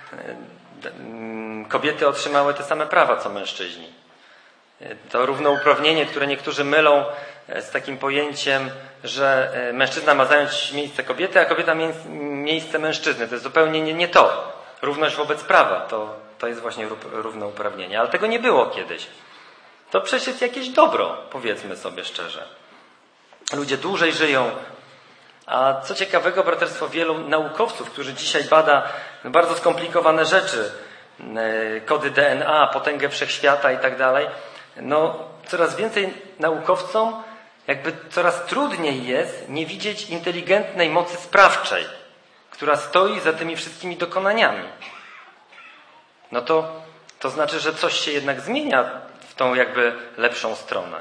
kobiety otrzymały te same prawa co mężczyźni. To równouprawnienie, które niektórzy mylą z takim pojęciem, że mężczyzna ma zająć miejsce kobiety, a kobieta miejsce mężczyzny. To jest zupełnie nie, nie to. Równość wobec prawa to, to jest właśnie równouprawnienie. Ale tego nie było kiedyś. To przecież jest jakieś dobro, powiedzmy sobie szczerze. Ludzie dłużej żyją. A co ciekawego, braterstwo, wielu naukowców, którzy dzisiaj bada bardzo skomplikowane rzeczy, kody D N A, potęgę wszechświata i tak dalej, no coraz więcej naukowcom jakby coraz trudniej jest nie widzieć inteligentnej mocy sprawczej, która stoi za tymi wszystkimi dokonaniami, no to, to znaczy, że coś się jednak zmienia w tą jakby lepszą stronę.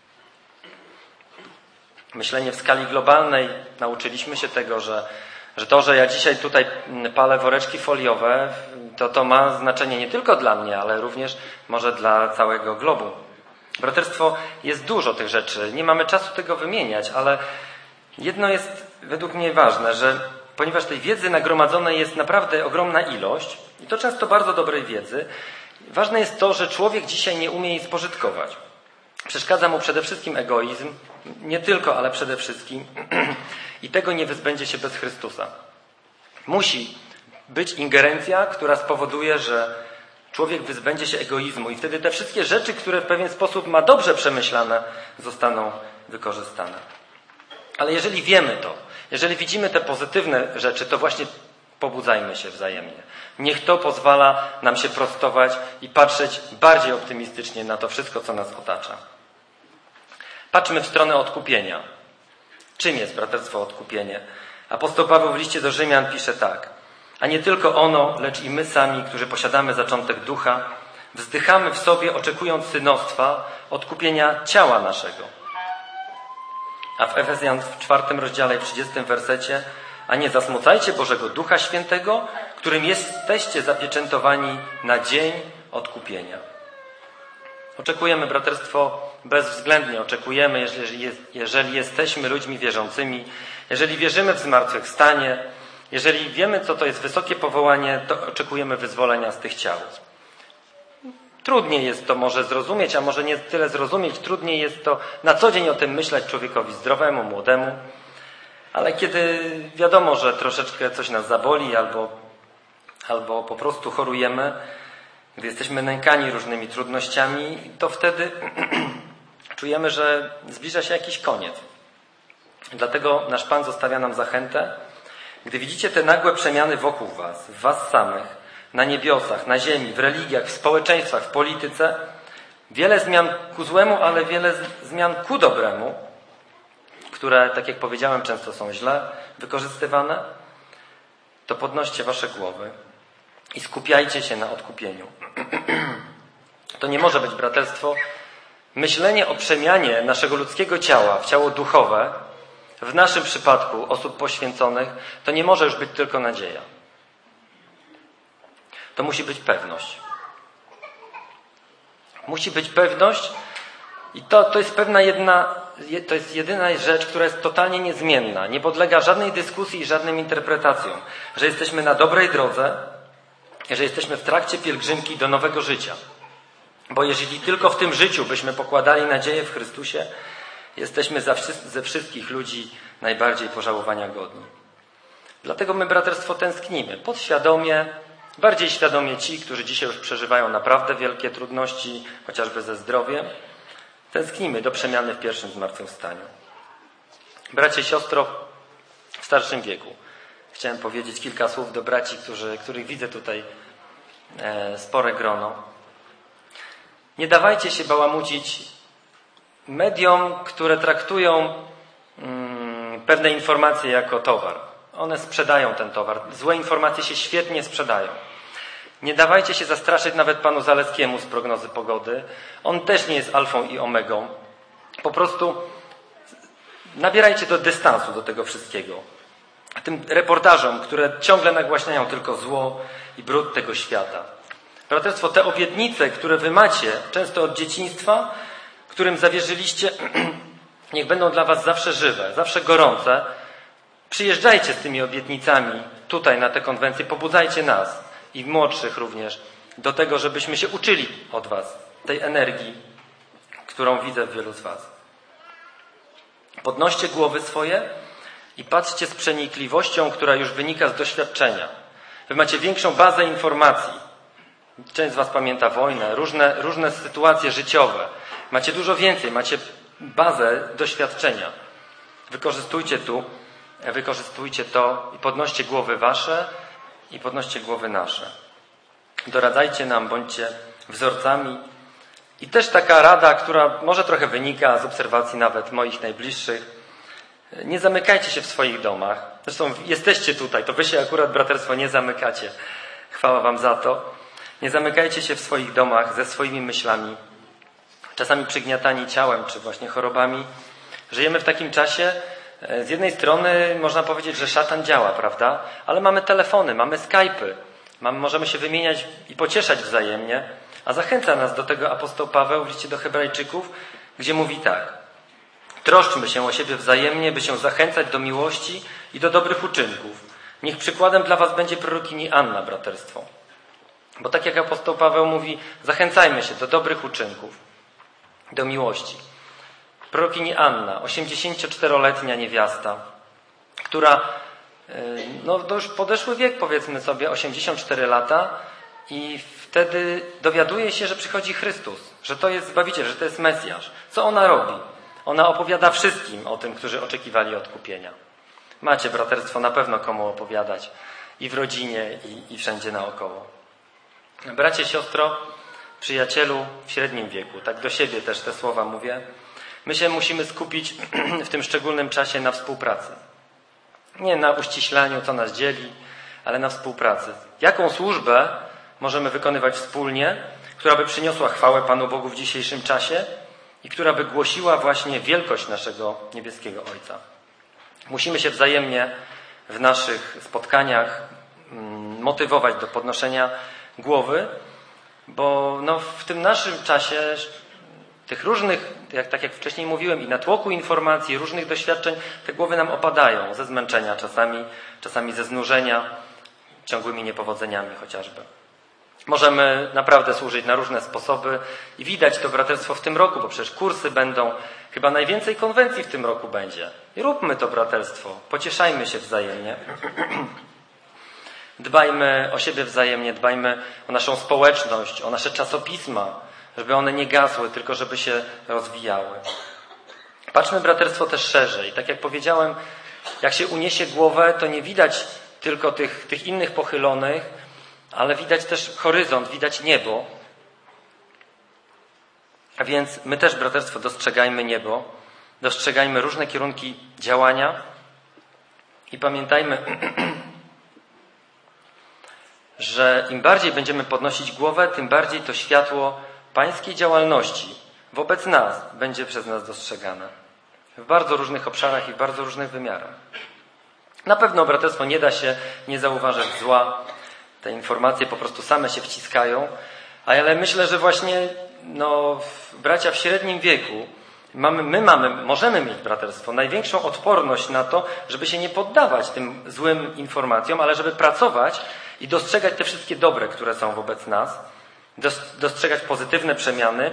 Myślenie w skali globalnej, nauczyliśmy się tego, że, że to, że ja dzisiaj tutaj palę woreczki foliowe, to to ma znaczenie nie tylko dla mnie, ale również może dla całego globu. Braterstwo, jest dużo tych rzeczy, nie mamy czasu tego wymieniać, ale jedno jest według mnie ważne, że ponieważ tej wiedzy nagromadzonej jest naprawdę ogromna ilość, i to często bardzo dobrej wiedzy, ważne jest to, że człowiek dzisiaj nie umie jej spożytkować. Przeszkadza mu przede wszystkim egoizm, nie tylko, ale przede wszystkim, i tego nie wyzbędzie się bez Chrystusa. Musi być ingerencja, która spowoduje, że człowiek wyzbędzie się egoizmu i wtedy te wszystkie rzeczy, które w pewien sposób ma dobrze przemyślane, zostaną wykorzystane. Ale jeżeli wiemy to, jeżeli widzimy te pozytywne rzeczy, to właśnie pobudzajmy się wzajemnie. Niech to pozwala nam się prostować i patrzeć bardziej optymistycznie na to wszystko, co nas otacza. Patrzmy w stronę odkupienia. Czym jest braterstwo odkupienie? Apostoł Paweł w liście do Rzymian pisze tak. A nie tylko ono, lecz i my sami, którzy posiadamy zaczątek ducha, wzdychamy w sobie, oczekując synostwa, odkupienia ciała naszego. A w Efezjan w czwartym rozdziale i trzydziestym wersecie, a nie zasmucajcie Bożego Ducha Świętego, którym jesteście zapieczętowani na dzień odkupienia. Oczekujemy, braterstwo, bezwzględnie oczekujemy, jeżeli, jest, jeżeli jesteśmy ludźmi wierzącymi, jeżeli wierzymy w zmartwychwstanie, jeżeli wiemy, co to jest wysokie powołanie, to oczekujemy wyzwolenia z tych ciał. Trudniej jest to może zrozumieć, a może nie tyle zrozumieć, trudniej jest to na co dzień o tym myśleć człowiekowi zdrowemu, młodemu, ale kiedy wiadomo, że troszeczkę coś nas zaboli albo, albo po prostu chorujemy, gdy jesteśmy nękani różnymi trudnościami, to wtedy czujemy, że zbliża się jakiś koniec. Dlatego nasz Pan zostawia nam zachętę. Gdy widzicie te nagłe przemiany wokół was, w was samych, na niebiosach, na ziemi, w religiach, w społeczeństwach, w polityce, wiele zmian ku złemu, ale wiele zmian ku dobremu, które, tak jak powiedziałem, często są źle wykorzystywane, to podnoście wasze głowy i skupiajcie się na odkupieniu. To nie może być, braterstwo, myślenie o przemianie naszego ludzkiego ciała w ciało duchowe, w naszym przypadku osób poświęconych, to nie może już być tylko nadzieja. To musi być pewność. Musi być pewność i to, to jest pewna jedna, to jest jedyna rzecz, która jest totalnie niezmienna. Nie podlega żadnej dyskusji i żadnym interpretacjom. Że jesteśmy na dobrej drodze, że jesteśmy w trakcie pielgrzymki do nowego życia. Bo jeżeli tylko w tym życiu byśmy pokładali nadzieję w Chrystusie, jesteśmy ze wszystkich ludzi najbardziej pożałowania godni. Dlatego my, braterstwo, tęsknimy. Podświadomie, bardziej świadomie ci, którzy dzisiaj już przeżywają naprawdę wielkie trudności, chociażby ze zdrowiem, tęsknimy do przemiany w pierwszym zmartwychwstaniu. Bracie, siostro, w starszym wieku. Chciałem powiedzieć kilka słów do braci, którzy, których widzę tutaj e, spore grono. Nie dawajcie się bałamucić mediom, które traktują mm, pewne informacje jako towar. One sprzedają ten towar. Złe informacje się świetnie sprzedają. Nie dawajcie się zastraszyć nawet panu Zaleskiemu z prognozy pogody. On też nie jest alfą i omegą. Po prostu nabierajcie do dystansu do tego wszystkiego. Tym reportażom, które ciągle nagłaśniają tylko zło i brud tego świata. Braterstwo, te obietnice, które wy macie, często od dzieciństwa, którym zawierzyliście, niech będą dla was zawsze żywe, zawsze gorące. Przyjeżdżajcie z tymi obietnicami tutaj na tę konwencję, pobudzajcie nas i młodszych również do tego, żebyśmy się uczyli od was tej energii, którą widzę w wielu z was. Podnoście głowy swoje i patrzcie z przenikliwością, która już wynika z doświadczenia. Wy macie większą bazę informacji. Część z was pamięta wojnę, różne, różne sytuacje życiowe. Macie dużo więcej, macie bazę doświadczenia. Wykorzystujcie tu, wykorzystujcie to i podnoście głowy wasze i podnoście głowy nasze. Doradzajcie nam, bądźcie wzorcami. I też taka rada, która może trochę wynika z obserwacji nawet moich najbliższych. Nie zamykajcie się w swoich domach. Zresztą jesteście tutaj, to wy się akurat, braterstwo, nie zamykacie. Chwała wam za to. Nie zamykajcie się w swoich domach ze swoimi myślami, czasami przygniatani ciałem czy właśnie chorobami. Żyjemy w takim czasie, z jednej strony można powiedzieć, że szatan działa, prawda? Ale mamy telefony, mamy Skype'y, mamy, możemy się wymieniać i pocieszać wzajemnie, a zachęca nas do tego apostoł Paweł w liście do Hebrajczyków, gdzie mówi tak: troszczmy się o siebie wzajemnie, by się zachęcać do miłości i do dobrych uczynków. Niech przykładem dla was będzie prorokini Anna, braterstwo. Bo tak jak apostoł Paweł mówi, zachęcajmy się do dobrych uczynków, do miłości. Prorokini Anna, osiemdziesięcioczteroletnia niewiasta, która, no to już podeszły wiek, powiedzmy sobie, osiemdziesiąt cztery lata, i wtedy dowiaduje się, że przychodzi Chrystus, że to jest Zbawiciel, że to jest Mesjasz. Co ona robi? Ona opowiada wszystkim o tym, którzy oczekiwali odkupienia. Macie, braterstwo, na pewno komu opowiadać. I w rodzinie, i, i wszędzie naokoło. Bracie, siostro, przyjacielu w średnim wieku, tak do siebie też te słowa mówię. My się musimy skupić w tym szczególnym czasie na współpracy. Nie na uściślaniu, co nas dzieli, ale na współpracy. Jaką służbę możemy wykonywać wspólnie, która by przyniosła chwałę Panu Bogu w dzisiejszym czasie i która by głosiła właśnie wielkość naszego niebieskiego Ojca. Musimy się wzajemnie w naszych spotkaniach motywować do podnoszenia głowy, bo no w tym naszym czasie tych różnych, jak, tak jak wcześniej mówiłem, i natłoku informacji, różnych doświadczeń, te głowy nam opadają ze zmęczenia czasami, czasami ze znużenia, ciągłymi niepowodzeniami chociażby. Możemy naprawdę służyć na różne sposoby i widać to, braterstwo, w tym roku, bo przecież kursy będą, chyba najwięcej konwencji w tym roku będzie. I róbmy to, braterstwo, pocieszajmy się wzajemnie. Dbajmy o siebie wzajemnie, dbajmy o naszą społeczność, o nasze czasopisma, żeby one nie gasły, tylko żeby się rozwijały. Patrzmy, braterstwo, też szerzej. Tak jak powiedziałem, jak się uniesie głowę, to nie widać tylko tych, tych innych pochylonych, ale widać też horyzont, widać niebo. A więc my też, braterstwo, dostrzegajmy niebo, dostrzegajmy różne kierunki działania i pamiętajmy, że im bardziej będziemy podnosić głowę, tym bardziej to światło Pańskiej działalności wobec nas będzie przez nas dostrzegane. W bardzo różnych obszarach i w bardzo różnych wymiarach. Na pewno, braterstwo, nie da się nie zauważyć zła. Te informacje po prostu same się wciskają. Ale myślę, że właśnie no, bracia w średnim wieku, mamy, my mamy, możemy mieć, braterstwo, największą odporność na to, żeby się nie poddawać tym złym informacjom, ale żeby pracować i dostrzegać te wszystkie dobre, które są wobec nas. Dostrzegać pozytywne przemiany,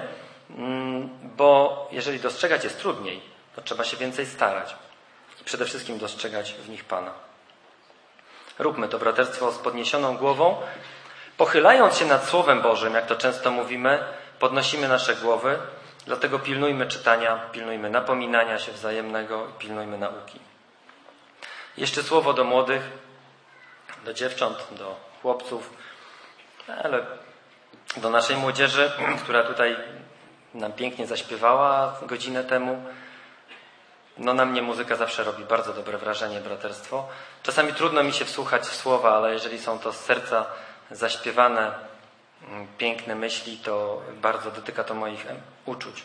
bo jeżeli dostrzegać jest trudniej, to trzeba się więcej starać i przede wszystkim dostrzegać w nich Pana. Róbmy to, braterstwo, z podniesioną głową, pochylając się nad Słowem Bożym, jak to często mówimy, podnosimy nasze głowy, dlatego pilnujmy czytania, pilnujmy napominania się wzajemnego i pilnujmy nauki. Jeszcze słowo do młodych, do dziewcząt, do chłopców, ale do naszej młodzieży, która tutaj nam pięknie zaśpiewała godzinę temu. No na mnie muzyka zawsze robi bardzo dobre wrażenie, braterstwo. Czasami trudno mi się wsłuchać w słowa, ale jeżeli są to z serca zaśpiewane piękne myśli, to bardzo dotyka to moich uczuć.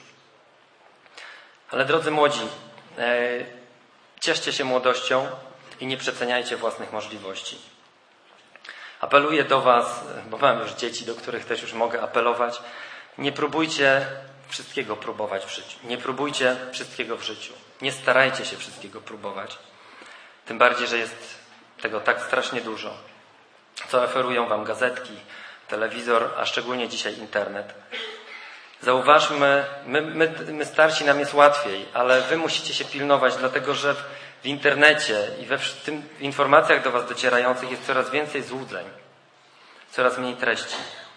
Ale drodzy młodzi, cieszcie się młodością i nie przeceniajcie własnych możliwości. Apeluję do was, bo mam już dzieci, do których też już mogę apelować. Nie próbujcie wszystkiego próbować w życiu. Nie próbujcie wszystkiego w życiu. Nie starajcie się wszystkiego próbować. Tym bardziej, że jest tego tak strasznie dużo. Co oferują wam gazetki, telewizor, a szczególnie dzisiaj internet. Zauważmy, my, my, my starsi nam jest łatwiej, ale wy musicie się pilnować, dlatego że w, w internecie i we w, tym, w informacjach do was docierających jest coraz więcej złudzeń, coraz mniej treści.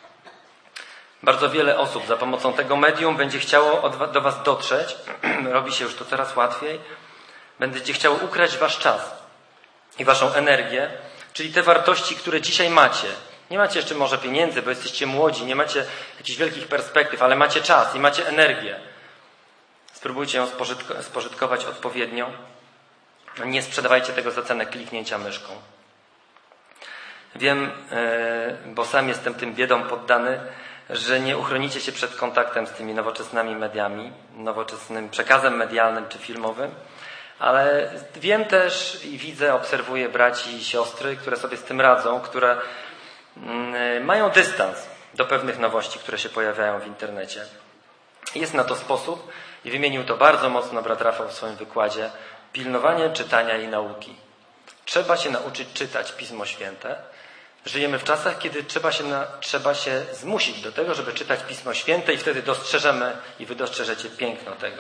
Bardzo wiele osób za pomocą tego medium będzie chciało od, do was dotrzeć, robi się już to coraz łatwiej, będziecie chciało ukraść wasz czas i waszą energię, czyli te wartości, które dzisiaj macie. Nie macie jeszcze może pieniędzy, bo jesteście młodzi, nie macie jakichś wielkich perspektyw, ale macie czas i macie energię. Spróbujcie ją spożytko- spożytkować odpowiednio Nie sprzedawajcie tego za cenę kliknięcia myszką. Wiem, bo sam jestem tym biedom poddany, że nie uchronicie się przed kontaktem z tymi nowoczesnymi mediami, nowoczesnym przekazem medialnym czy filmowym, ale wiem też i widzę, obserwuję braci i siostry, które sobie z tym radzą, które mają dystans do pewnych nowości, które się pojawiają w internecie. Jest na to sposób i wymienił to bardzo mocno brat Rafał w swoim wykładzie: pilnowanie czytania i nauki. Trzeba się nauczyć czytać Pismo Święte. Żyjemy w czasach, kiedy trzeba się, na, trzeba się zmusić do tego, żeby czytać Pismo Święte i wtedy dostrzeżemy i wy dostrzeżecie piękno tego.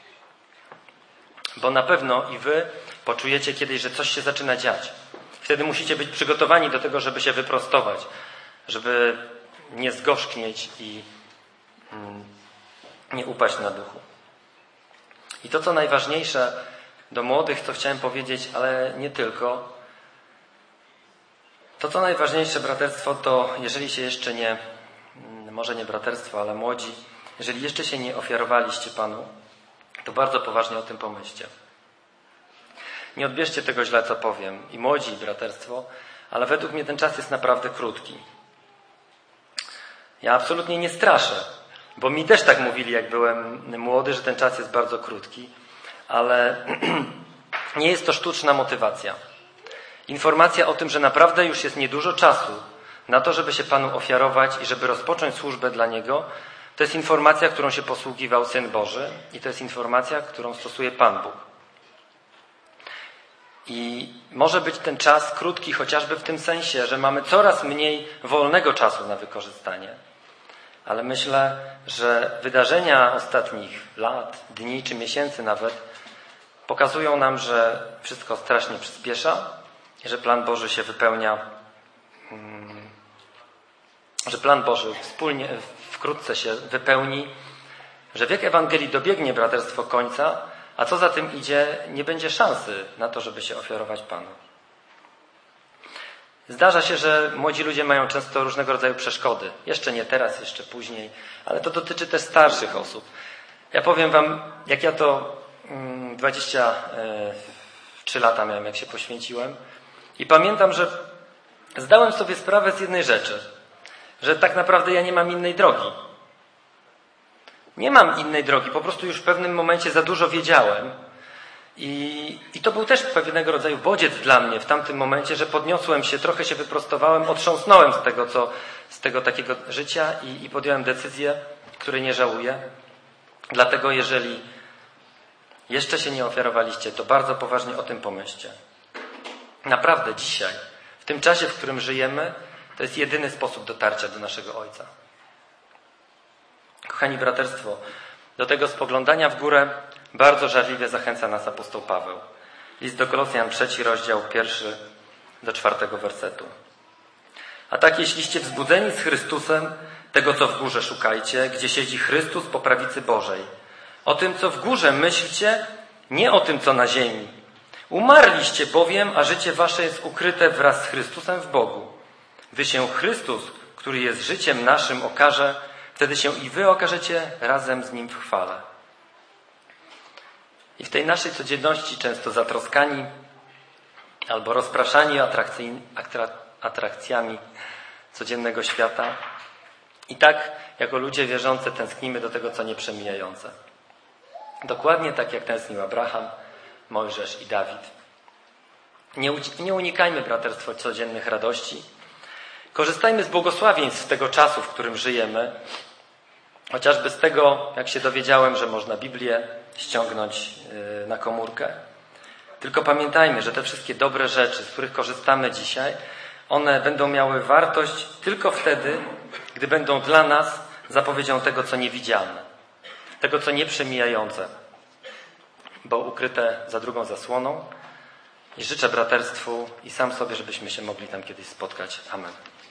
Bo na pewno i wy poczujecie kiedyś, że coś się zaczyna dziać. Wtedy musicie być przygotowani do tego, żeby się wyprostować, żeby nie zgorzknieć i mm, nie upaść na duchu. I to, co najważniejsze do młodych, co chciałem powiedzieć, ale nie tylko. To, co najważniejsze, braterstwo, to jeżeli się jeszcze nie, może nie braterstwo, ale młodzi, jeżeli jeszcze się nie ofiarowaliście Panu, to bardzo poważnie o tym pomyślcie. Nie odbierzcie tego źle, co powiem, i młodzi, i braterstwo, ale według mnie ten czas jest naprawdę krótki. Ja absolutnie nie straszę, bo mi też tak mówili, jak byłem młody, że ten czas jest bardzo krótki, ale nie jest to sztuczna motywacja. Informacja o tym, że naprawdę już jest niedużo czasu na to, żeby się Panu ofiarować i żeby rozpocząć służbę dla Niego, to jest informacja, którą się posługiwał Syn Boży i to jest informacja, którą stosuje Pan Bóg. I może być ten czas krótki chociażby w tym sensie, że mamy coraz mniej wolnego czasu na wykorzystanie. Ale myślę, że wydarzenia ostatnich lat, dni czy miesięcy nawet pokazują nam, że wszystko strasznie przyspiesza i że plan Boży się wypełnia, że plan Boży wspólnie, wkrótce się wypełni, że wiek Ewangelii dobiegnie, braterstwo, końca, a co za tym idzie, nie będzie szansy na to, żeby się ofiarować Panu. Zdarza się, że młodzi ludzie mają często różnego rodzaju przeszkody. Jeszcze nie teraz, jeszcze później, ale to dotyczy też starszych osób. Ja powiem wam, jak ja to dwadzieścia trzy lata miałem, jak się poświęciłem, i pamiętam, że zdałem sobie sprawę z jednej rzeczy, że tak naprawdę ja nie mam innej drogi. Nie mam innej drogi, po prostu już w pewnym momencie za dużo wiedziałem. I, I to był też pewnego rodzaju bodziec dla mnie w tamtym momencie, że podniosłem się, trochę się wyprostowałem, otrząsnąłem z tego, co, z tego takiego życia i, i podjąłem decyzję, której nie żałuję. Dlatego jeżeli jeszcze się nie ofiarowaliście, to bardzo poważnie o tym pomyślcie. Naprawdę dzisiaj, w tym czasie, w którym żyjemy, to jest jedyny sposób dotarcia do naszego Ojca. Kochani braterstwo, do tego spoglądania w górę bardzo żarliwie zachęca nas apostoł Paweł. List do Kolosjan, trzeci rozdział, pierwszy do czwartego wersetu. A tak jeśliście wzbudzeni z Chrystusem, tego co w górze szukajcie, gdzie siedzi Chrystus po prawicy Bożej. O tym co w górze myślcie, nie o tym co na ziemi. Umarliście bowiem, a życie wasze jest ukryte wraz z Chrystusem w Bogu. Gdy się Chrystus, który jest życiem naszym, okaże, wtedy się i wy okażecie razem z Nim w chwale. I w tej naszej codzienności, często zatroskani albo rozpraszani atrakcjami codziennego świata, i tak jako ludzie wierzący tęsknimy do tego, co nieprzemijające. Dokładnie tak, jak tęsknił Abraham, Mojżesz i Dawid. Nie, nie unikajmy, braterstwo, codziennych radości. Korzystajmy z błogosławieństw tego czasu, w którym żyjemy. Chociażby z tego, jak się dowiedziałem, że można Biblię ściągnąć na komórkę. Tylko pamiętajmy, że te wszystkie dobre rzeczy, z których korzystamy dzisiaj, one będą miały wartość tylko wtedy, gdy będą dla nas zapowiedzią tego, co niewidzialne, tego, co nieprzemijające, bo ukryte za drugą zasłoną. I życzę braterstwu i sam sobie, żebyśmy się mogli tam kiedyś spotkać. Amen.